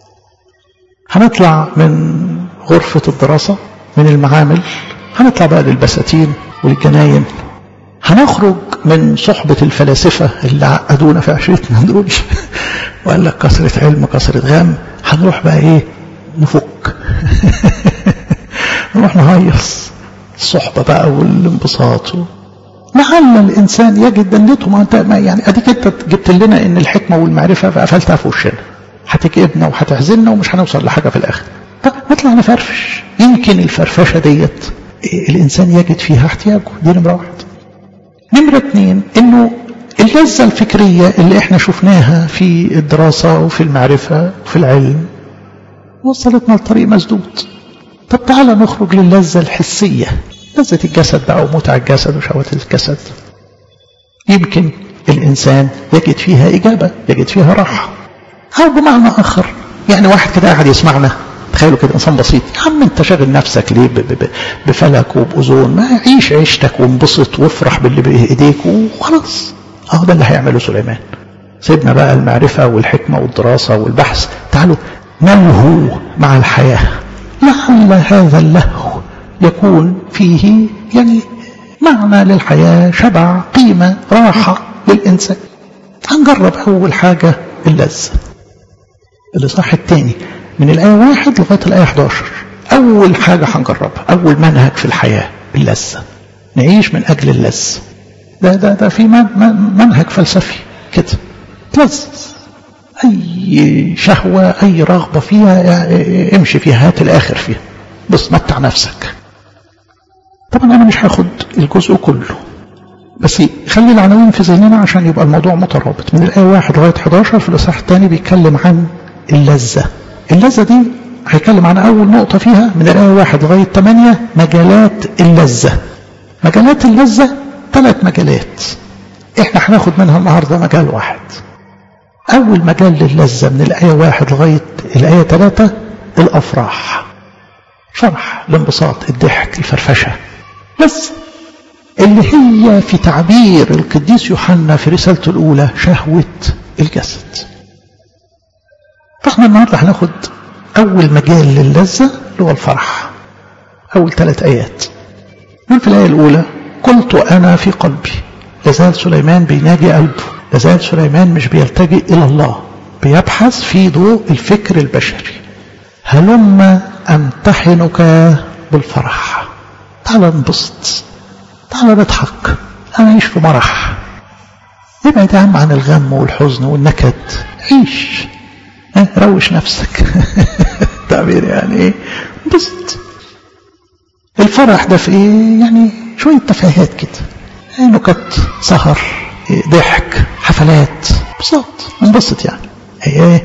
هنطلع من غرفة الدراسة من المعامل، هنطلع بقى للبساتين والجناين، هنخرج من صحبة الفلاسفة اللي عقدونا في عشرتنا دول وقال لك كثرة علم كثرة غام. هنروح بقى ايه؟ نفك نروح نهيص الصحبة بقى والانبساط. لعل الإنسان يجد دلته. ما انت ما يعني اديك انت جبت لنا ان الحكمة والمعرفة فقفلتها في وشنا، هتكئبنا وهتحزننا ومش هنوصل لحاجة في الآخر. طب نطلع نفرفش، يمكن الفرفشة ديت الإنسان يجد فيها احتياجه. دي نمرة واحد. نمرة اتنين انه اللذة الفكرية اللي احنا شفناها في الدراسة وفي المعرفة وفي العلم وصلتنا لطريق مسدود. طب تعالى نخرج للذة الحسية، لذة الجسد بقى ومتع الجسد وشهوات الجسد. يمكن الإنسان يجد فيها إجابة، يجد فيها راحة. أو بمعنى آخر يعني واحد كده قاعد يسمعنا، تخيلوا كده إنسان بسيط، يا عم أنت شاغل نفسك ليه بفلك وبأذون؟ ما عيش عيشتك وانبسط وافرح باللي بإيديك وخلاص. أهو ده اللي هيعمله سليمان. سيبنا بقى المعرفة والحكمة والدراسة والبحث، تعالوا نلهو مع الحياة. لعل هذا اللهو يكون فيه يعني معنى للحياة، شبع، قيمة، راحة للإنسان. هنجرب أول حاجة اللذة. الإصحاح الثاني من الآية واحد لغاية الآية احد عشر. أول حاجة هنجربها، أول منهج في الحياة، اللذة. نعيش من أجل اللذة. ده ده ده في منهج فلسفي كده. لذة، أي شهوة أي رغبة فيها يعني امشي فيها، هات الآخر فيها، بس متع نفسك. طبعا أنا مش هاخد الجزء كله، بس خلي العناوين في ذهننا عشان يبقى الموضوع مترابط. من الآية واحد لغاية احد عشر في الإصحاح الثاني بيتكلم عن اللذة. اللذة دي هيتكلم عن أول نقطة فيها من الآية واحد لغاية ثمانية، مجالات اللذة. مجالات اللذة ثلاث مجالات، احنا هناخد منها النهاردة مجال واحد. أول مجال للذة من الآية واحد لغاية الآية ثلاثة، الأفراح. فرح، الانبساط، الضحك، الفرفشة، بس اللي هي في تعبير القديس يوحنا في رسالته الأولى شهوة الجسد. فاحنا النهاردة هناخد أول مجال للذة اللي هو الفرح. أول ثلاث آيات من في الآية الأولى: قلت أنا في قلبي. لازال سليمان بيناجي قلبه، لازال سليمان مش بيلتجئ إلى الله، بيبحث في ضوء الفكر البشري. هلما أمتحنك بالفرح. تعال نبسط، تعال نضحك، أنا أعيش في مرح. ابعد يا عم عن الغم والحزن والنكد، عيش، اه روش نفسك. تعبير يعني ايه؟ بسط. الفرح ده في ايه؟ يعني شوية تفاهات كده، نكت، سهر، ضحك، حفلات، بسط، انبسط يعني. ايه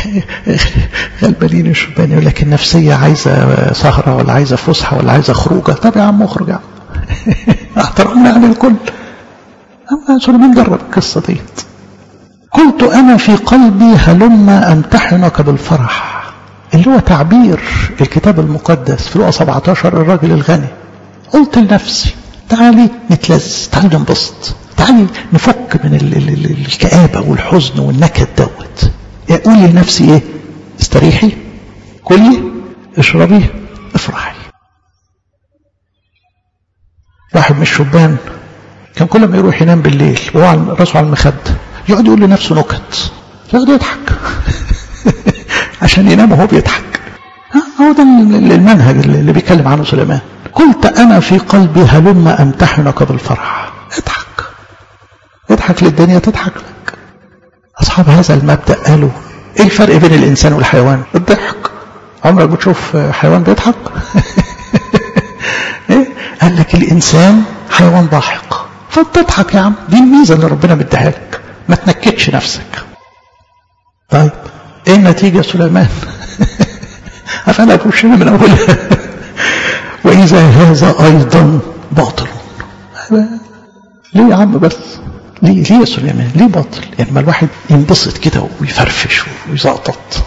غلبانين الشبان يقول لك النفسية عايزة سهرة ولا عايزة فسحة ولا عايزة خروجة. طب يا عم اخرج يا عم. احترمنا عن الكل. أما سليمان جرب القصة ديت. قلت أنا في قلبي هلما أمتحنك بالفرح، اللي هو تعبير الكتاب المقدس في لقا سبعة عشر الراجل الغني. قلت لنفسي تعالي نتلذ، تعالي ننبسط، تعالي نفك من ال ال ال الكآبة والحزن والنكد دوت. قولي لنفسي ايه؟ استريحي، كلي، اشربي، افرحي. واحد من الشبان كان كل ما يروح ينام بالليل وهو راسه على المخدة يقعد يقول لنفسه نكت، يقعد يضحك عشان ينام وهو بيضحك. هو ده المنهج اللي بيتكلم عنه سليمان. قلت أنا في قلبي هلما أمتحنك بالفرح. اضحك، اضحك للدنيا تضحك لك. أصحاب هذا المبدأ قالوا ايه الفرق بين الإنسان والحيوان؟ الضحك. عمرك بتشوف حيوان بيضحك؟ إيه؟ قال لك الإنسان حيوان ضاحك، فتضحك يا عم، دي الميزة اللي ربنا مديها لك، ما تنكدش نفسك. طيب ايه النتيجة سليمان؟ أفعلها بوشنا من أولها. وإذا هذا أيضا باطل. ليه يا عم بس؟ ليه ليه يا سليمان؟ ليه باطل؟ يعني ما الواحد ينبسط كده ويفرفش ويزقطط.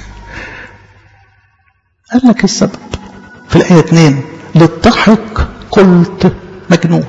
قال لك السبب في الآية اثنين: للضحك قلت مجنون،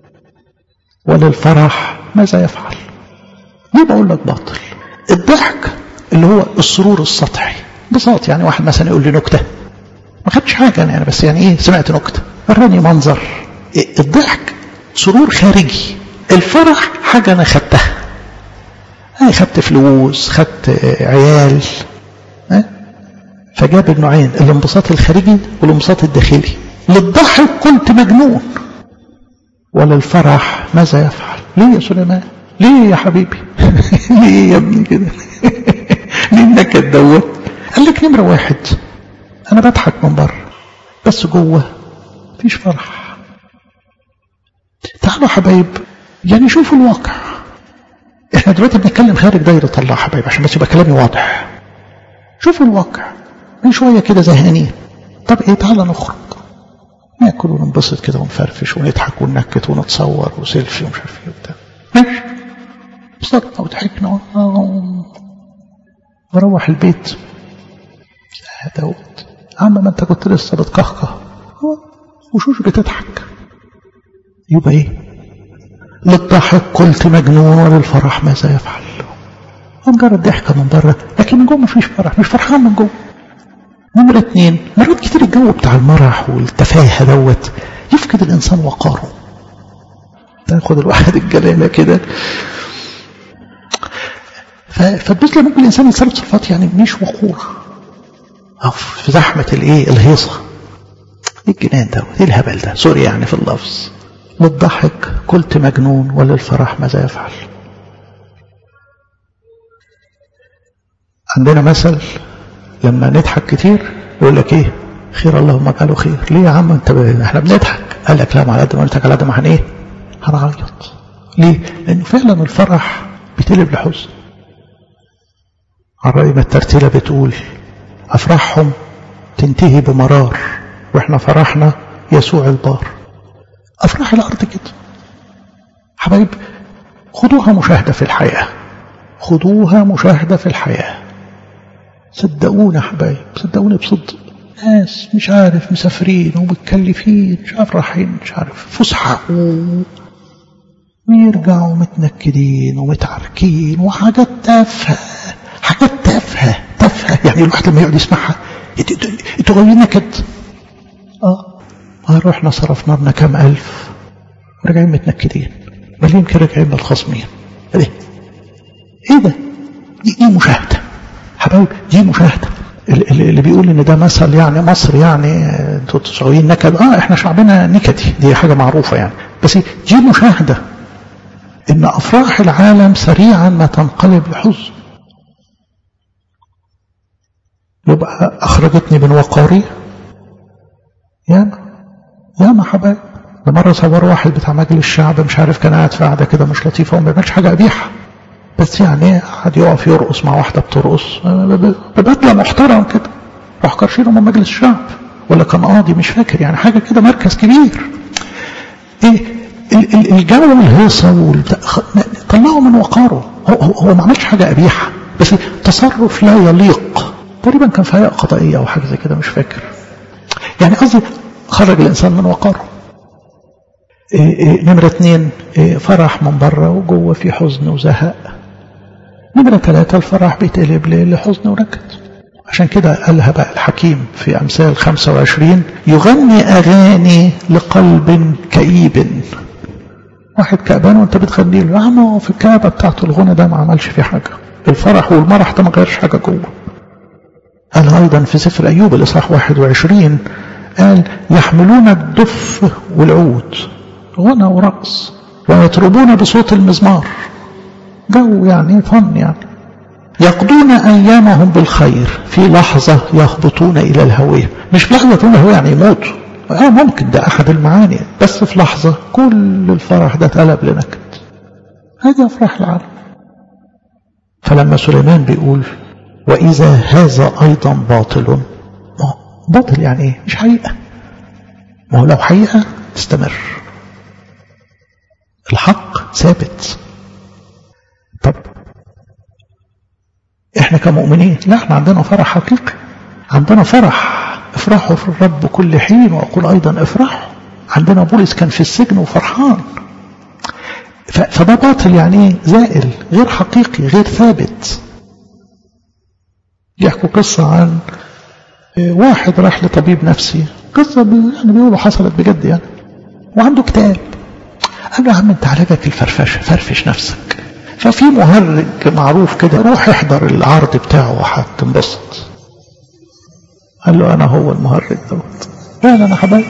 وللفرح ماذا يفعل؟ ليه بقول لك باطل؟ الضحك اللي هو السرور السطحي، بساط. يعني واحد مثلا يقول لي نكتة، ما خدش حاجة يعني، بس يعني ايه، سمعت نكتة، وراني منظر. إيه؟ الضحك سرور خارجي. الفرح حاجة انا خدتها، انا خدت فلوس، خدت عيال، اه؟ فجاب النوعين، الانبساط الخارجي والانبساط الداخلي. للضحك قلت مجنون، وللفرح ماذا يفعل؟ ليه يا سليمان؟ ليه يا حبيبي؟ ليه يا ابني كده؟ ليه النكد دوت؟ قال لك نمرة واحد، انا بضحك من بره بس جوه مفيش فرح. تعالوا حبايب، يعني شوفوا الواقع. احنا دلوقتي بنتكلم خارج دايرة الله حبايب عشان بس يبقى كلامي واضح. شوفوا الواقع. من شوية كده زهقانين، طب ايه، تعالى نخرج ناكل وننبسط كده ونفرفش ونضحك وننكت ونتصور وسيلفي ومش عارف ايه وبتاع. ماشي، انبسطنا وضحكنا وروح البيت. يا داود عم، ما انت كنت لسه بتكهكه وشوش بتضحك. يبقى ايه؟ للضحك قلت مجنون، وللفرح ماذا يفعل؟ مجرد ضحكه من بره لكن من جوه مفيش فرح، مش فرحان من جوه. نمرة اتنين، مرات كتير الجو بتاع المرح والتفاهة دوت يفقد الإنسان وقاره. تاخد الواحد الجلالة كده، فتبص لما ممكن الإنسان يتصرف تصرفات يعني مش وقور أو في زحمة الإيه الهيصة. إيه الجنان ده؟ إيه الهبل ده؟ سوري يعني في اللفظ. للضحك قلت مجنون وللفرح ماذا يفعل. عندنا مثل لما نضحك كتير يقول لك ايه؟ خير اللهم اجعله خير. ليه يا عم انت ب... احنا بنضحك؟ قال لك لا، ما على قد ما نضحك على قد ما هن ايه؟ هنعيط. ليه؟ لانه فعلا الفرح بيتقلب لحزن. على رأي ما الترتيلة بتقول افراحهم تنتهي بمرار واحنا فرحنا يسوع البار. افراح الارض كده حبايب، خدوها مشاهدة في الحياة، خدوها مشاهدة في الحياة. صدقونا حبايب، صدقوني بصدق. ناس مش عارف مسافرين ومتكلفين مش عارف رايحين مش عارف فسحة ويرجعوا متنكدين ومتعركين وحاجات تافهة، حاجات تافهة تافهة. يعني الواحد لما يقعد يسمعها انتوا غاويين كده. اه رحنا صرفنا لنا كام ألف راجعين متنكدين، بل يمكن راجعين من الخصمين. ايه ايه ده؟ دي, دي مشاهدة حبايب، دي مشاهدة. اللي بيقول ان ده مثل يعني مصر يعني انتوا تسعوين نكد، اه احنا شعبنا نكدي، دي حاجة معروفة يعني. بس دي مشاهدة ان افراح العالم سريعا ما تنقلب لحزن. يبقى اخرجتني من وقاري ياما ياما حبايب. ده مرة صور واحد بتاع مجلس الشعب مش عارف كان قاعد في قعدة كده مش لطيفة وما بيعملش حاجة قبيحة، بس يعني قعد يقف يرقص مع واحدة بترقص ببدلة محترم كده، راح كرشينه من مجلس الشعب ولا كان قاضي مش فاكر، يعني حاجة كده مركز كبير. ايه الجو والهيصة طلعوا من وقاره. هو, هو ما عملش حاجة قبيحة بس تصرف لا يليق، تقريبا كان في هيئة قضائية او حاجة زي كده مش فاكر. يعني قصدي خرج الانسان من وقاره. إيه إيه نمرة اتنين إيه فرح من بره وجوه في حزن وزهق. نمرة ثلاثة الفرح بيتقلب لحزن ونكد. عشان كده قالها بقى الحكيم في أمثال خمسة وعشرين يغني أغاني لقلب كئيب. واحد كأبان وانت بتغني له، يا عم في الكآبة بتاعته الغنى ده ما عملش فيه حاجة، الفرح والمرح ده ما غيرش حاجة جوه. قال أيضا في سفر أيوب الإصحاح واحد وعشرين قال يحملون الدف والعود غنى ورقص ويطربون بصوت المزمار. جو يعني فن يعني. يقضون أيامهم بالخير في لحظة يهبطون إلى الهوية. مش في لحظة يهبطون الهوية يعني يموتوا، آه ممكن ده أحد المعاني، بس في لحظة كل الفرح ده اتقلب لنكد. هذه أفراح العالم. فلما سليمان بيقول وإذا هذا أيضا باطل، باطل يعني إيه؟ مش حقيقة. ما هو لو حقيقة تستمر، الحق ثابت. طب احنا كمؤمنين لا، احنا عندنا فرح حقيقي، عندنا فرح افرحوا في الرب كل حين واقول ايضا افرحوا. عندنا بولس كان في السجن وفرحان. فده باطل يعني ايه؟ زائل، غير حقيقي، غير ثابت. يحكوا قصة عن واحد راح لطبيب نفسي، قصة يعني بيقولوا حصلت بجد يعني، وعنده كتاب. قال له يا عم انت علاجك الفرفشه، فرفش نفسك. ففي مهرج معروف كده، روح احضر العرض بتاعه وهتنبسط. قال له انا هو المهرج دوت. قال انا حبايب.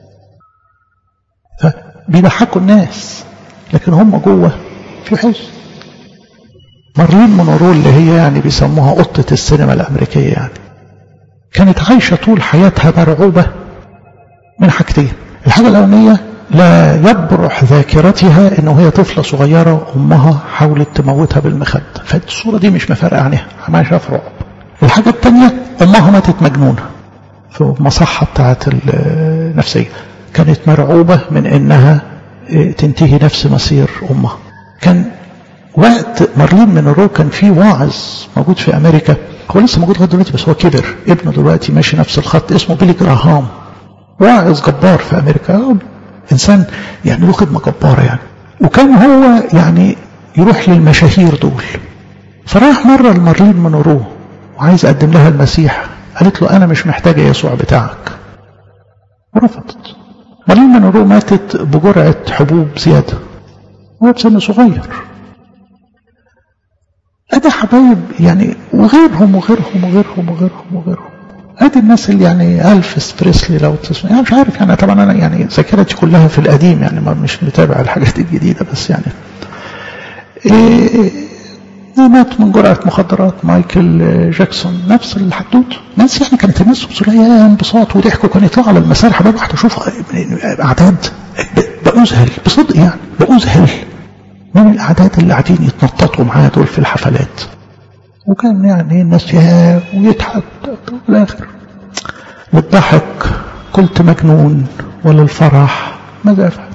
فبيضحكوا الناس لكن هم جوه في حزن. مارلين مونرو اللي هي يعني بيسموها قطة السينما الامريكية يعني، كانت عايشة طول حياتها مرعوبة من حاجتين. الحاجة الاولانية لا يبرح ذاكرتها انه هي طفلة صغيرة امها حاولت تموتها بالمخدة، فالصورة دي مش مفارقة عنها، ما شاف رعب. الحاجة الثانية امها ماتت مجنونة في المصحة بتاعت النفسية، كانت مرعوبة من انها تنتهي نفس مصير امها. كان وقت مارلين مونرو كان في واعظ موجود في امريكا، هو لسه موجود لغايه دلوقتي بس هو كبر، ابنه دلوقتي ماشي نفس الخط، اسمه بيلي جراهام، واعظ جبار في امريكا، انسان يعني له خدمه جباره يعني. وكان هو يعني يروح للمشاهير دول. فراح مره لمارلين مونرو وعايز اقدم لها المسيح، قالت له انا مش محتاجه يسوع بتاعك، ورفضت. مارلين مونرو ماتت بجرعه حبوب زياده وهي بسن صغير. ادي حبايب يعني، وغيرهم وغيرهم وغيرهم وغيرهم وغيرهم. ادي الناس اللي يعني ألفيس بريسلي لو تسمع، يعني مش عارف يعني، طبعا انا يعني ذاكرتي كلها في القديم يعني، ما مش متابع الحاجات الجديده، بس يعني إيه مات من جرعه مخدرات. مايكل جاكسون نفس الحدوته. ناس يعني كانت الناس بصراحه انبساط وضحك، وكانوا يطلعوا على المسارح بقى واحد اشوف اعداد بأذهل بصدق يعني، بأذهل من الاعداد اللي قاعدين يتنططوا معاه دول في الحفلات. وكان يعني الناس يا ويضحك في الاخر. للضحك قلت مجنون، وللفرح ماذا افعل؟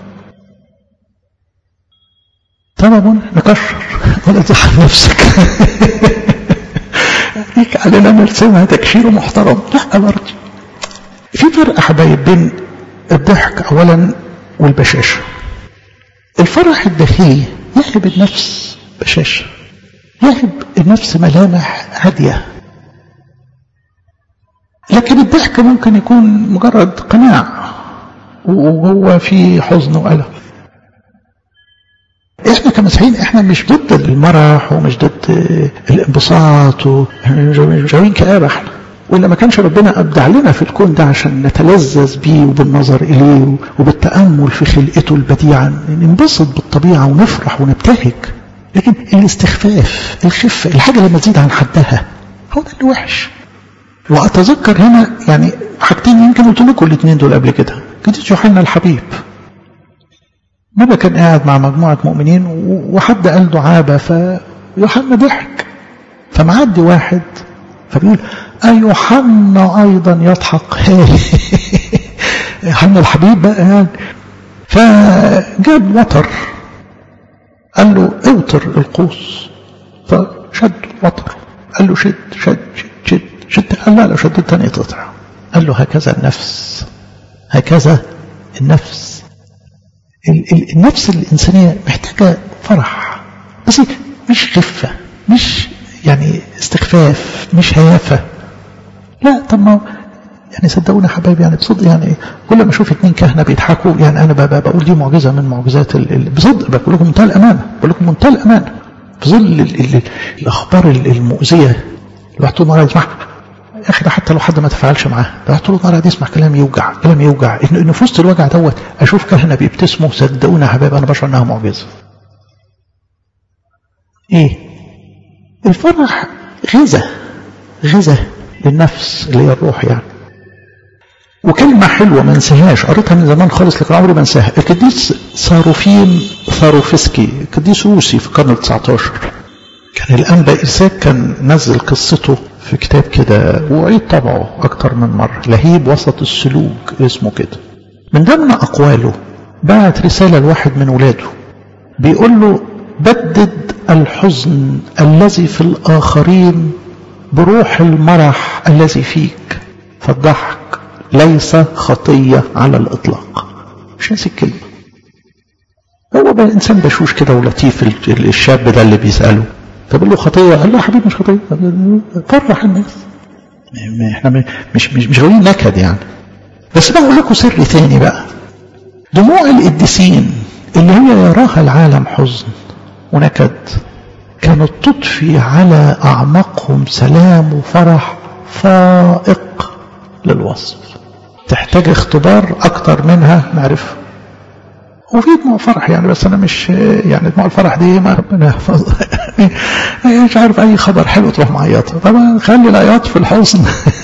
طبعا نكشر ولا تزعل نفسك. هيك علينا نرسمها تكشير محترم. لا برضه في فرق حبايب بين الضحك اولا والبشاشه. الفرح الداخلي يهب النفس بشاشه، يهب النفس ملامح هاديه. لكن الضحك ممكن يكون مجرد قناع وهو في حزن وألم. احنا كمسيحيين احنا مش ضد المرح ومش ضد الانبساط، ومش جايين كآبة احنا، وإلا ما كانش ربنا أبدع لنا في الكون ده عشان نتلذذ بيه وبالنظر إليه وبالتأمل في خلقته البديعة، ننبسط بالطبيعة ونفرح ونبتهج. لكن الاستخفاف، الخفة، الحاجة لما تزيد عن حدها هو ده اللي وحش. وأتذكر هنا يعني حاجتين يمكن قلت لكم الاثنين دول قبل كده. قديس يوحنا الحبيب مرة كان قاعد مع مجموعة مؤمنين وحد قال دعابة، فيوحنا ضحك، فمعدي واحد فبيقول أيوحنا أيضا يضحك. يوحنا الحبيب بقى يعني. فجاب وتر قال له اوتر القوس، فشد وتر قال له شد شد شد شد شد قال لا لو شدت تاني تقطع. قال له هكذا النفس، هكذا النفس. ال ال النفس الإنسانية محتاجة فرح، بس مش خفة، مش يعني استخفاف، مش هيافة. لا طب ما يعني صدقونا حبايبي يعني بصدق يعني كل ما اشوف اتنين كهنة بيضحكوا يعني انا بقول دي معجزة من معجزات بصدق، بقول لكم منتهى الامانة، بقول لكم منتهى الامانة في ظل الاخبار المؤذية. الواحد طول النهار يسمع يا اخي، ده حتى لو حد ما تفاعلش معاه، ده طول النهار يسمع كلام يوجع، كلام يوجع. ان في وسط الوجع دوت اشوف كهنة بيبتسموا، صدقونا يا حبايب انا بشعر انها معجزة. ايه الفرح؟ غذاء، غذاء للنفس اللي هي الروح يعني. وكلمة حلوة ما انساهاش، قريتها من زمان خالص لكن عمري ما انساها. القديس صاروفيم ثاروفسكي، قديس روسي في القرن التاسع عشر، كان الأنبا إيساك كان نزل قصته في كتاب كده وعيد طبعه أكتر من مرة، لهيب وسط السلوك اسمه كده. من ضمن أقواله بعت رسالة لواحد من ولاده بيقول له بدد الحزن الذي في الآخرين بروح المرح الذي فيك، فالضحك ليس خطية على الإطلاق. مش ناسي الكلمة. هو بقى إنسان بشوش كده ولطيف الشاب ده اللي بيسأله، فبقول له خطية؟ قال له يا حبيبي مش خطية، فرح الناس، احنا مش مش مش غاويين نكد يعني. بس بقى أقول لكم سر ثاني بقى. دموع القديسين اللي هي يراها العالم حزن ونكد كانت تضفي على أعماقهم سلام وفرح فائق للوصف، تحتاج اختبار أكتر منها معرفة. وفي دموع فرح يعني، بس أنا مش يعني دموع الفرح دي ما ربنا يحفظها يعني مش عارف أي خبر حلو تروح معيطها، طبعا خلي العياط في الحزن.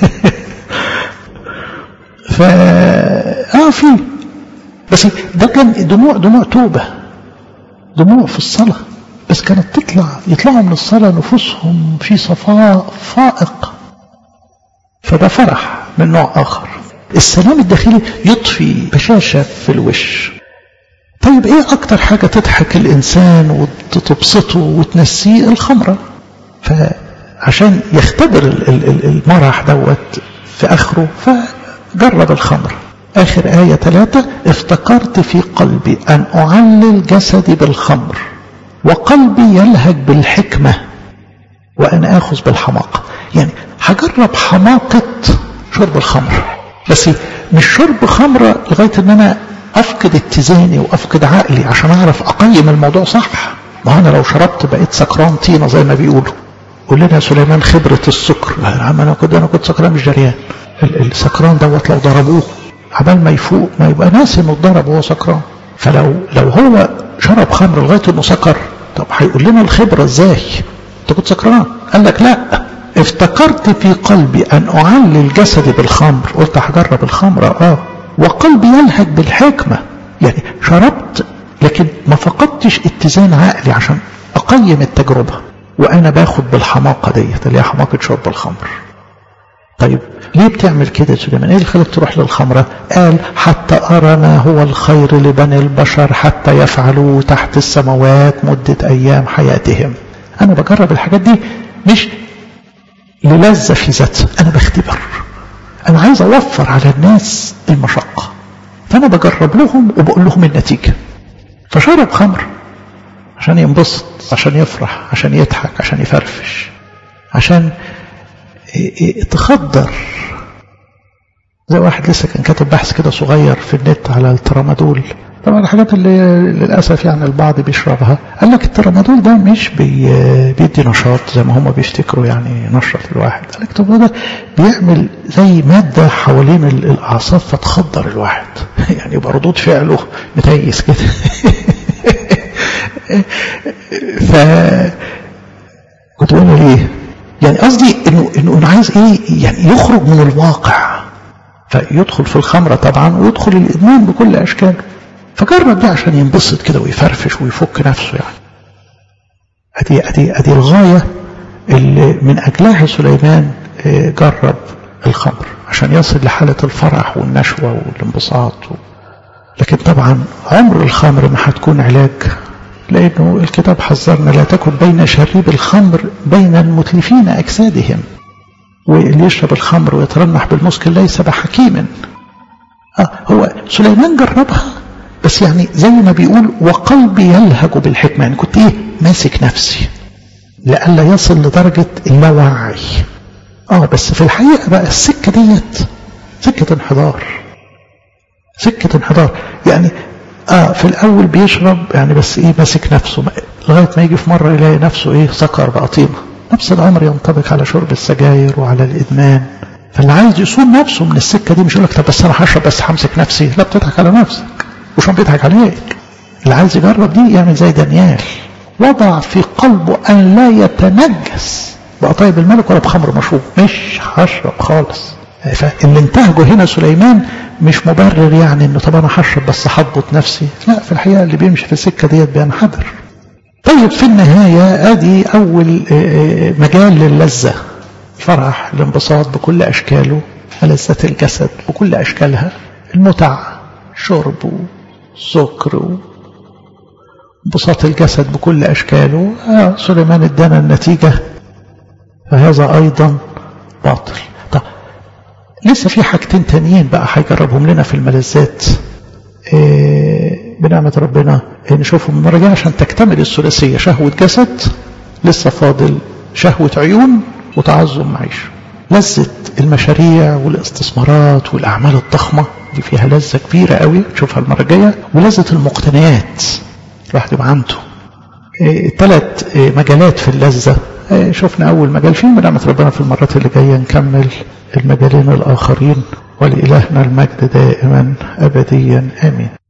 ف آه في بس ده كان دموع دموع توبة، دموع في الصلاة، بس كانت تطلع يطلعوا من الصلاة نفوسهم في صفاء فائق. فده فرح من نوع آخر. السلام الداخلي يطفي بشاشة في الوش. طيب ايه اكتر حاجة تضحك الانسان وتبسطه وتنسيه؟ الخمرة. فعشان يختبر المرح دوت في اخره فجرب الخمر. اخر آية ثلاثة، افتكرت في قلبي ان اعلل جسدي بالخمر وقلبي يلهج بالحكمة وان اخذ بالحماقة. يعني هجرب حماقة شرب الخمر، بس مش شرب خمرة لغاية ان انا افقد اتزاني وافقد عقلي عشان اعرف اقيم الموضوع صح. ما انا لو شربت بقيت سكران طينه زي ما بيقولوا. قول لنا يا سليمان خبره السكر. يا عم انا كنت انا كنت سكران مش جريان. السكران دوت لو ضربوه عبال ما يفوق ما يبقى ناسي انه اتضرب وهو سكران. فلو لو هو شرب خمر لغايه انه سكر، طب هيقول لنا الخبره ازاي؟ انت كنت سكران. قال لك لا، افتكرت في قلبي ان اعلل جسدي بالخمر. قلت هجرب الخمر اه وقلبي يلهج بالحكمه. يعني شربت لكن ما فقدتش اتزان عقلي عشان اقيم التجربه، وانا باخد بالحماقه ديت اللي هي حماقه شرب الخمر. طيب ليه بتعمل كده يا سليمان؟ ايه اللي خليك تروح للخمره؟ قال حتى ارى ما هو الخير لبني البشر حتى يفعلوا تحت السماوات مده ايام حياتهم. انا بجرب الحاجات دي مش للذة في ذاتها، انا بختبر، انا عايز اوفر على الناس المشقه، فانا بجرب لهم وبقول لهم النتيجه. فشرب خمر عشان ينبسط، عشان يفرح، عشان يضحك، عشان يفرفش، عشان تخدر. زي واحد لسه كان كاتب بحث كده صغير في النت على الترامادول. طبعا الحاجات اللي للأسف يعني البعض بيشربها. قال لك الترامادول ده مش بي بيدي نشاط زي ما هم بيفتكروا، يعني نشط الواحد. قال لك الترامادول ده بيعمل زي مادة حوالين الأعصاب فتخدر الواحد يعني يبقى ردود فعله متيس كده ف كنت بقول ليه يعني قصدي انه انه انا عايز ايه يعني يخرج من الواقع، فيدخل في الخمره طبعا ويدخل الادمان بكل اشكاله. فجرب ده عشان ينبسط كده ويفرفش ويفك نفسه. يعني ادي ادي ادي الغايه اللي من اجلها سليمان جرب الخمر عشان يصل لحاله الفرح والنشوه والانبساط. لكن طبعا عمر الخمر ما هتكون علاج، لأنه الكتاب حذرنا لا تكن بين شريب الخمر بين المتلفين أجسادهم، واللي يشرب الخمر ويترنح بالمسكر ليس بحكيم. آه هو سليمان جربها بس يعني زي ما بيقول وقلبي يلهج بالحكمة، يعني كنت ايه ماسك نفسي لألا يصل لدرجة اللاوعي. اه بس في الحقيقة بقى السكة ديت سكة انحدار، سكة انحدار. يعني اه في الاول بيشرب يعني بس ايه ماسك نفسه لغايه ما يجي في مره يلاقي نفسه ايه سكر بقى طينه. نفس الامر ينطبق على شرب السجاير وعلى الادمان. فاللي عايز يصون نفسه من السكه دي مش يقول لك طب بس انا هشرب بس همسك نفسي، لا بتضحك على نفسك وشو بيضحك عليك. اللي عايز يجرب دي يعمل زي دانيال، وضع في قلبه ان لا يتنجس بقى طيب الملك ولا بخمر مشروب، مش هشرب خالص. فاللي انتهجه هنا سليمان مش مبرر يعني انه طب انا هشرب بس هضبط نفسي، لا في الحقيقه اللي بيمشي في السكه ديت بينحدر. طيب في النهايه ادي اول مجال للذه، فرح الانبساط بكل اشكاله، لذة الجسد بكل اشكالها، المتع، شرب وسكر وانبساط الجسد بكل اشكاله. آه سليمان ادانا النتيجه، فهذا ايضا باطل. طب لسه في حاجتين تانيين بقى هيجربهم لنا في الملذات إيه بنعمة ربنا إيه نشوفهم المرة الجاية عشان تكتمل الثلاثية، شهوة جسد، لسه فاضل شهوة عيون وتعظم معيشة. لذة المشاريع والاستثمارات والأعمال الضخمة دي فيها لذة كبيرة قوي نشوفها المرة الجاية. ولذة المقتنيات الواحد يبقى عنده إيه ثلاث إيه مجالات في اللذة. إيه شفنا أول مجال فيهم بنعمة ربنا، في المرات اللي جاية نكمل المجالين الآخرين. ولإلهنا المجد دائما أبديا آمين.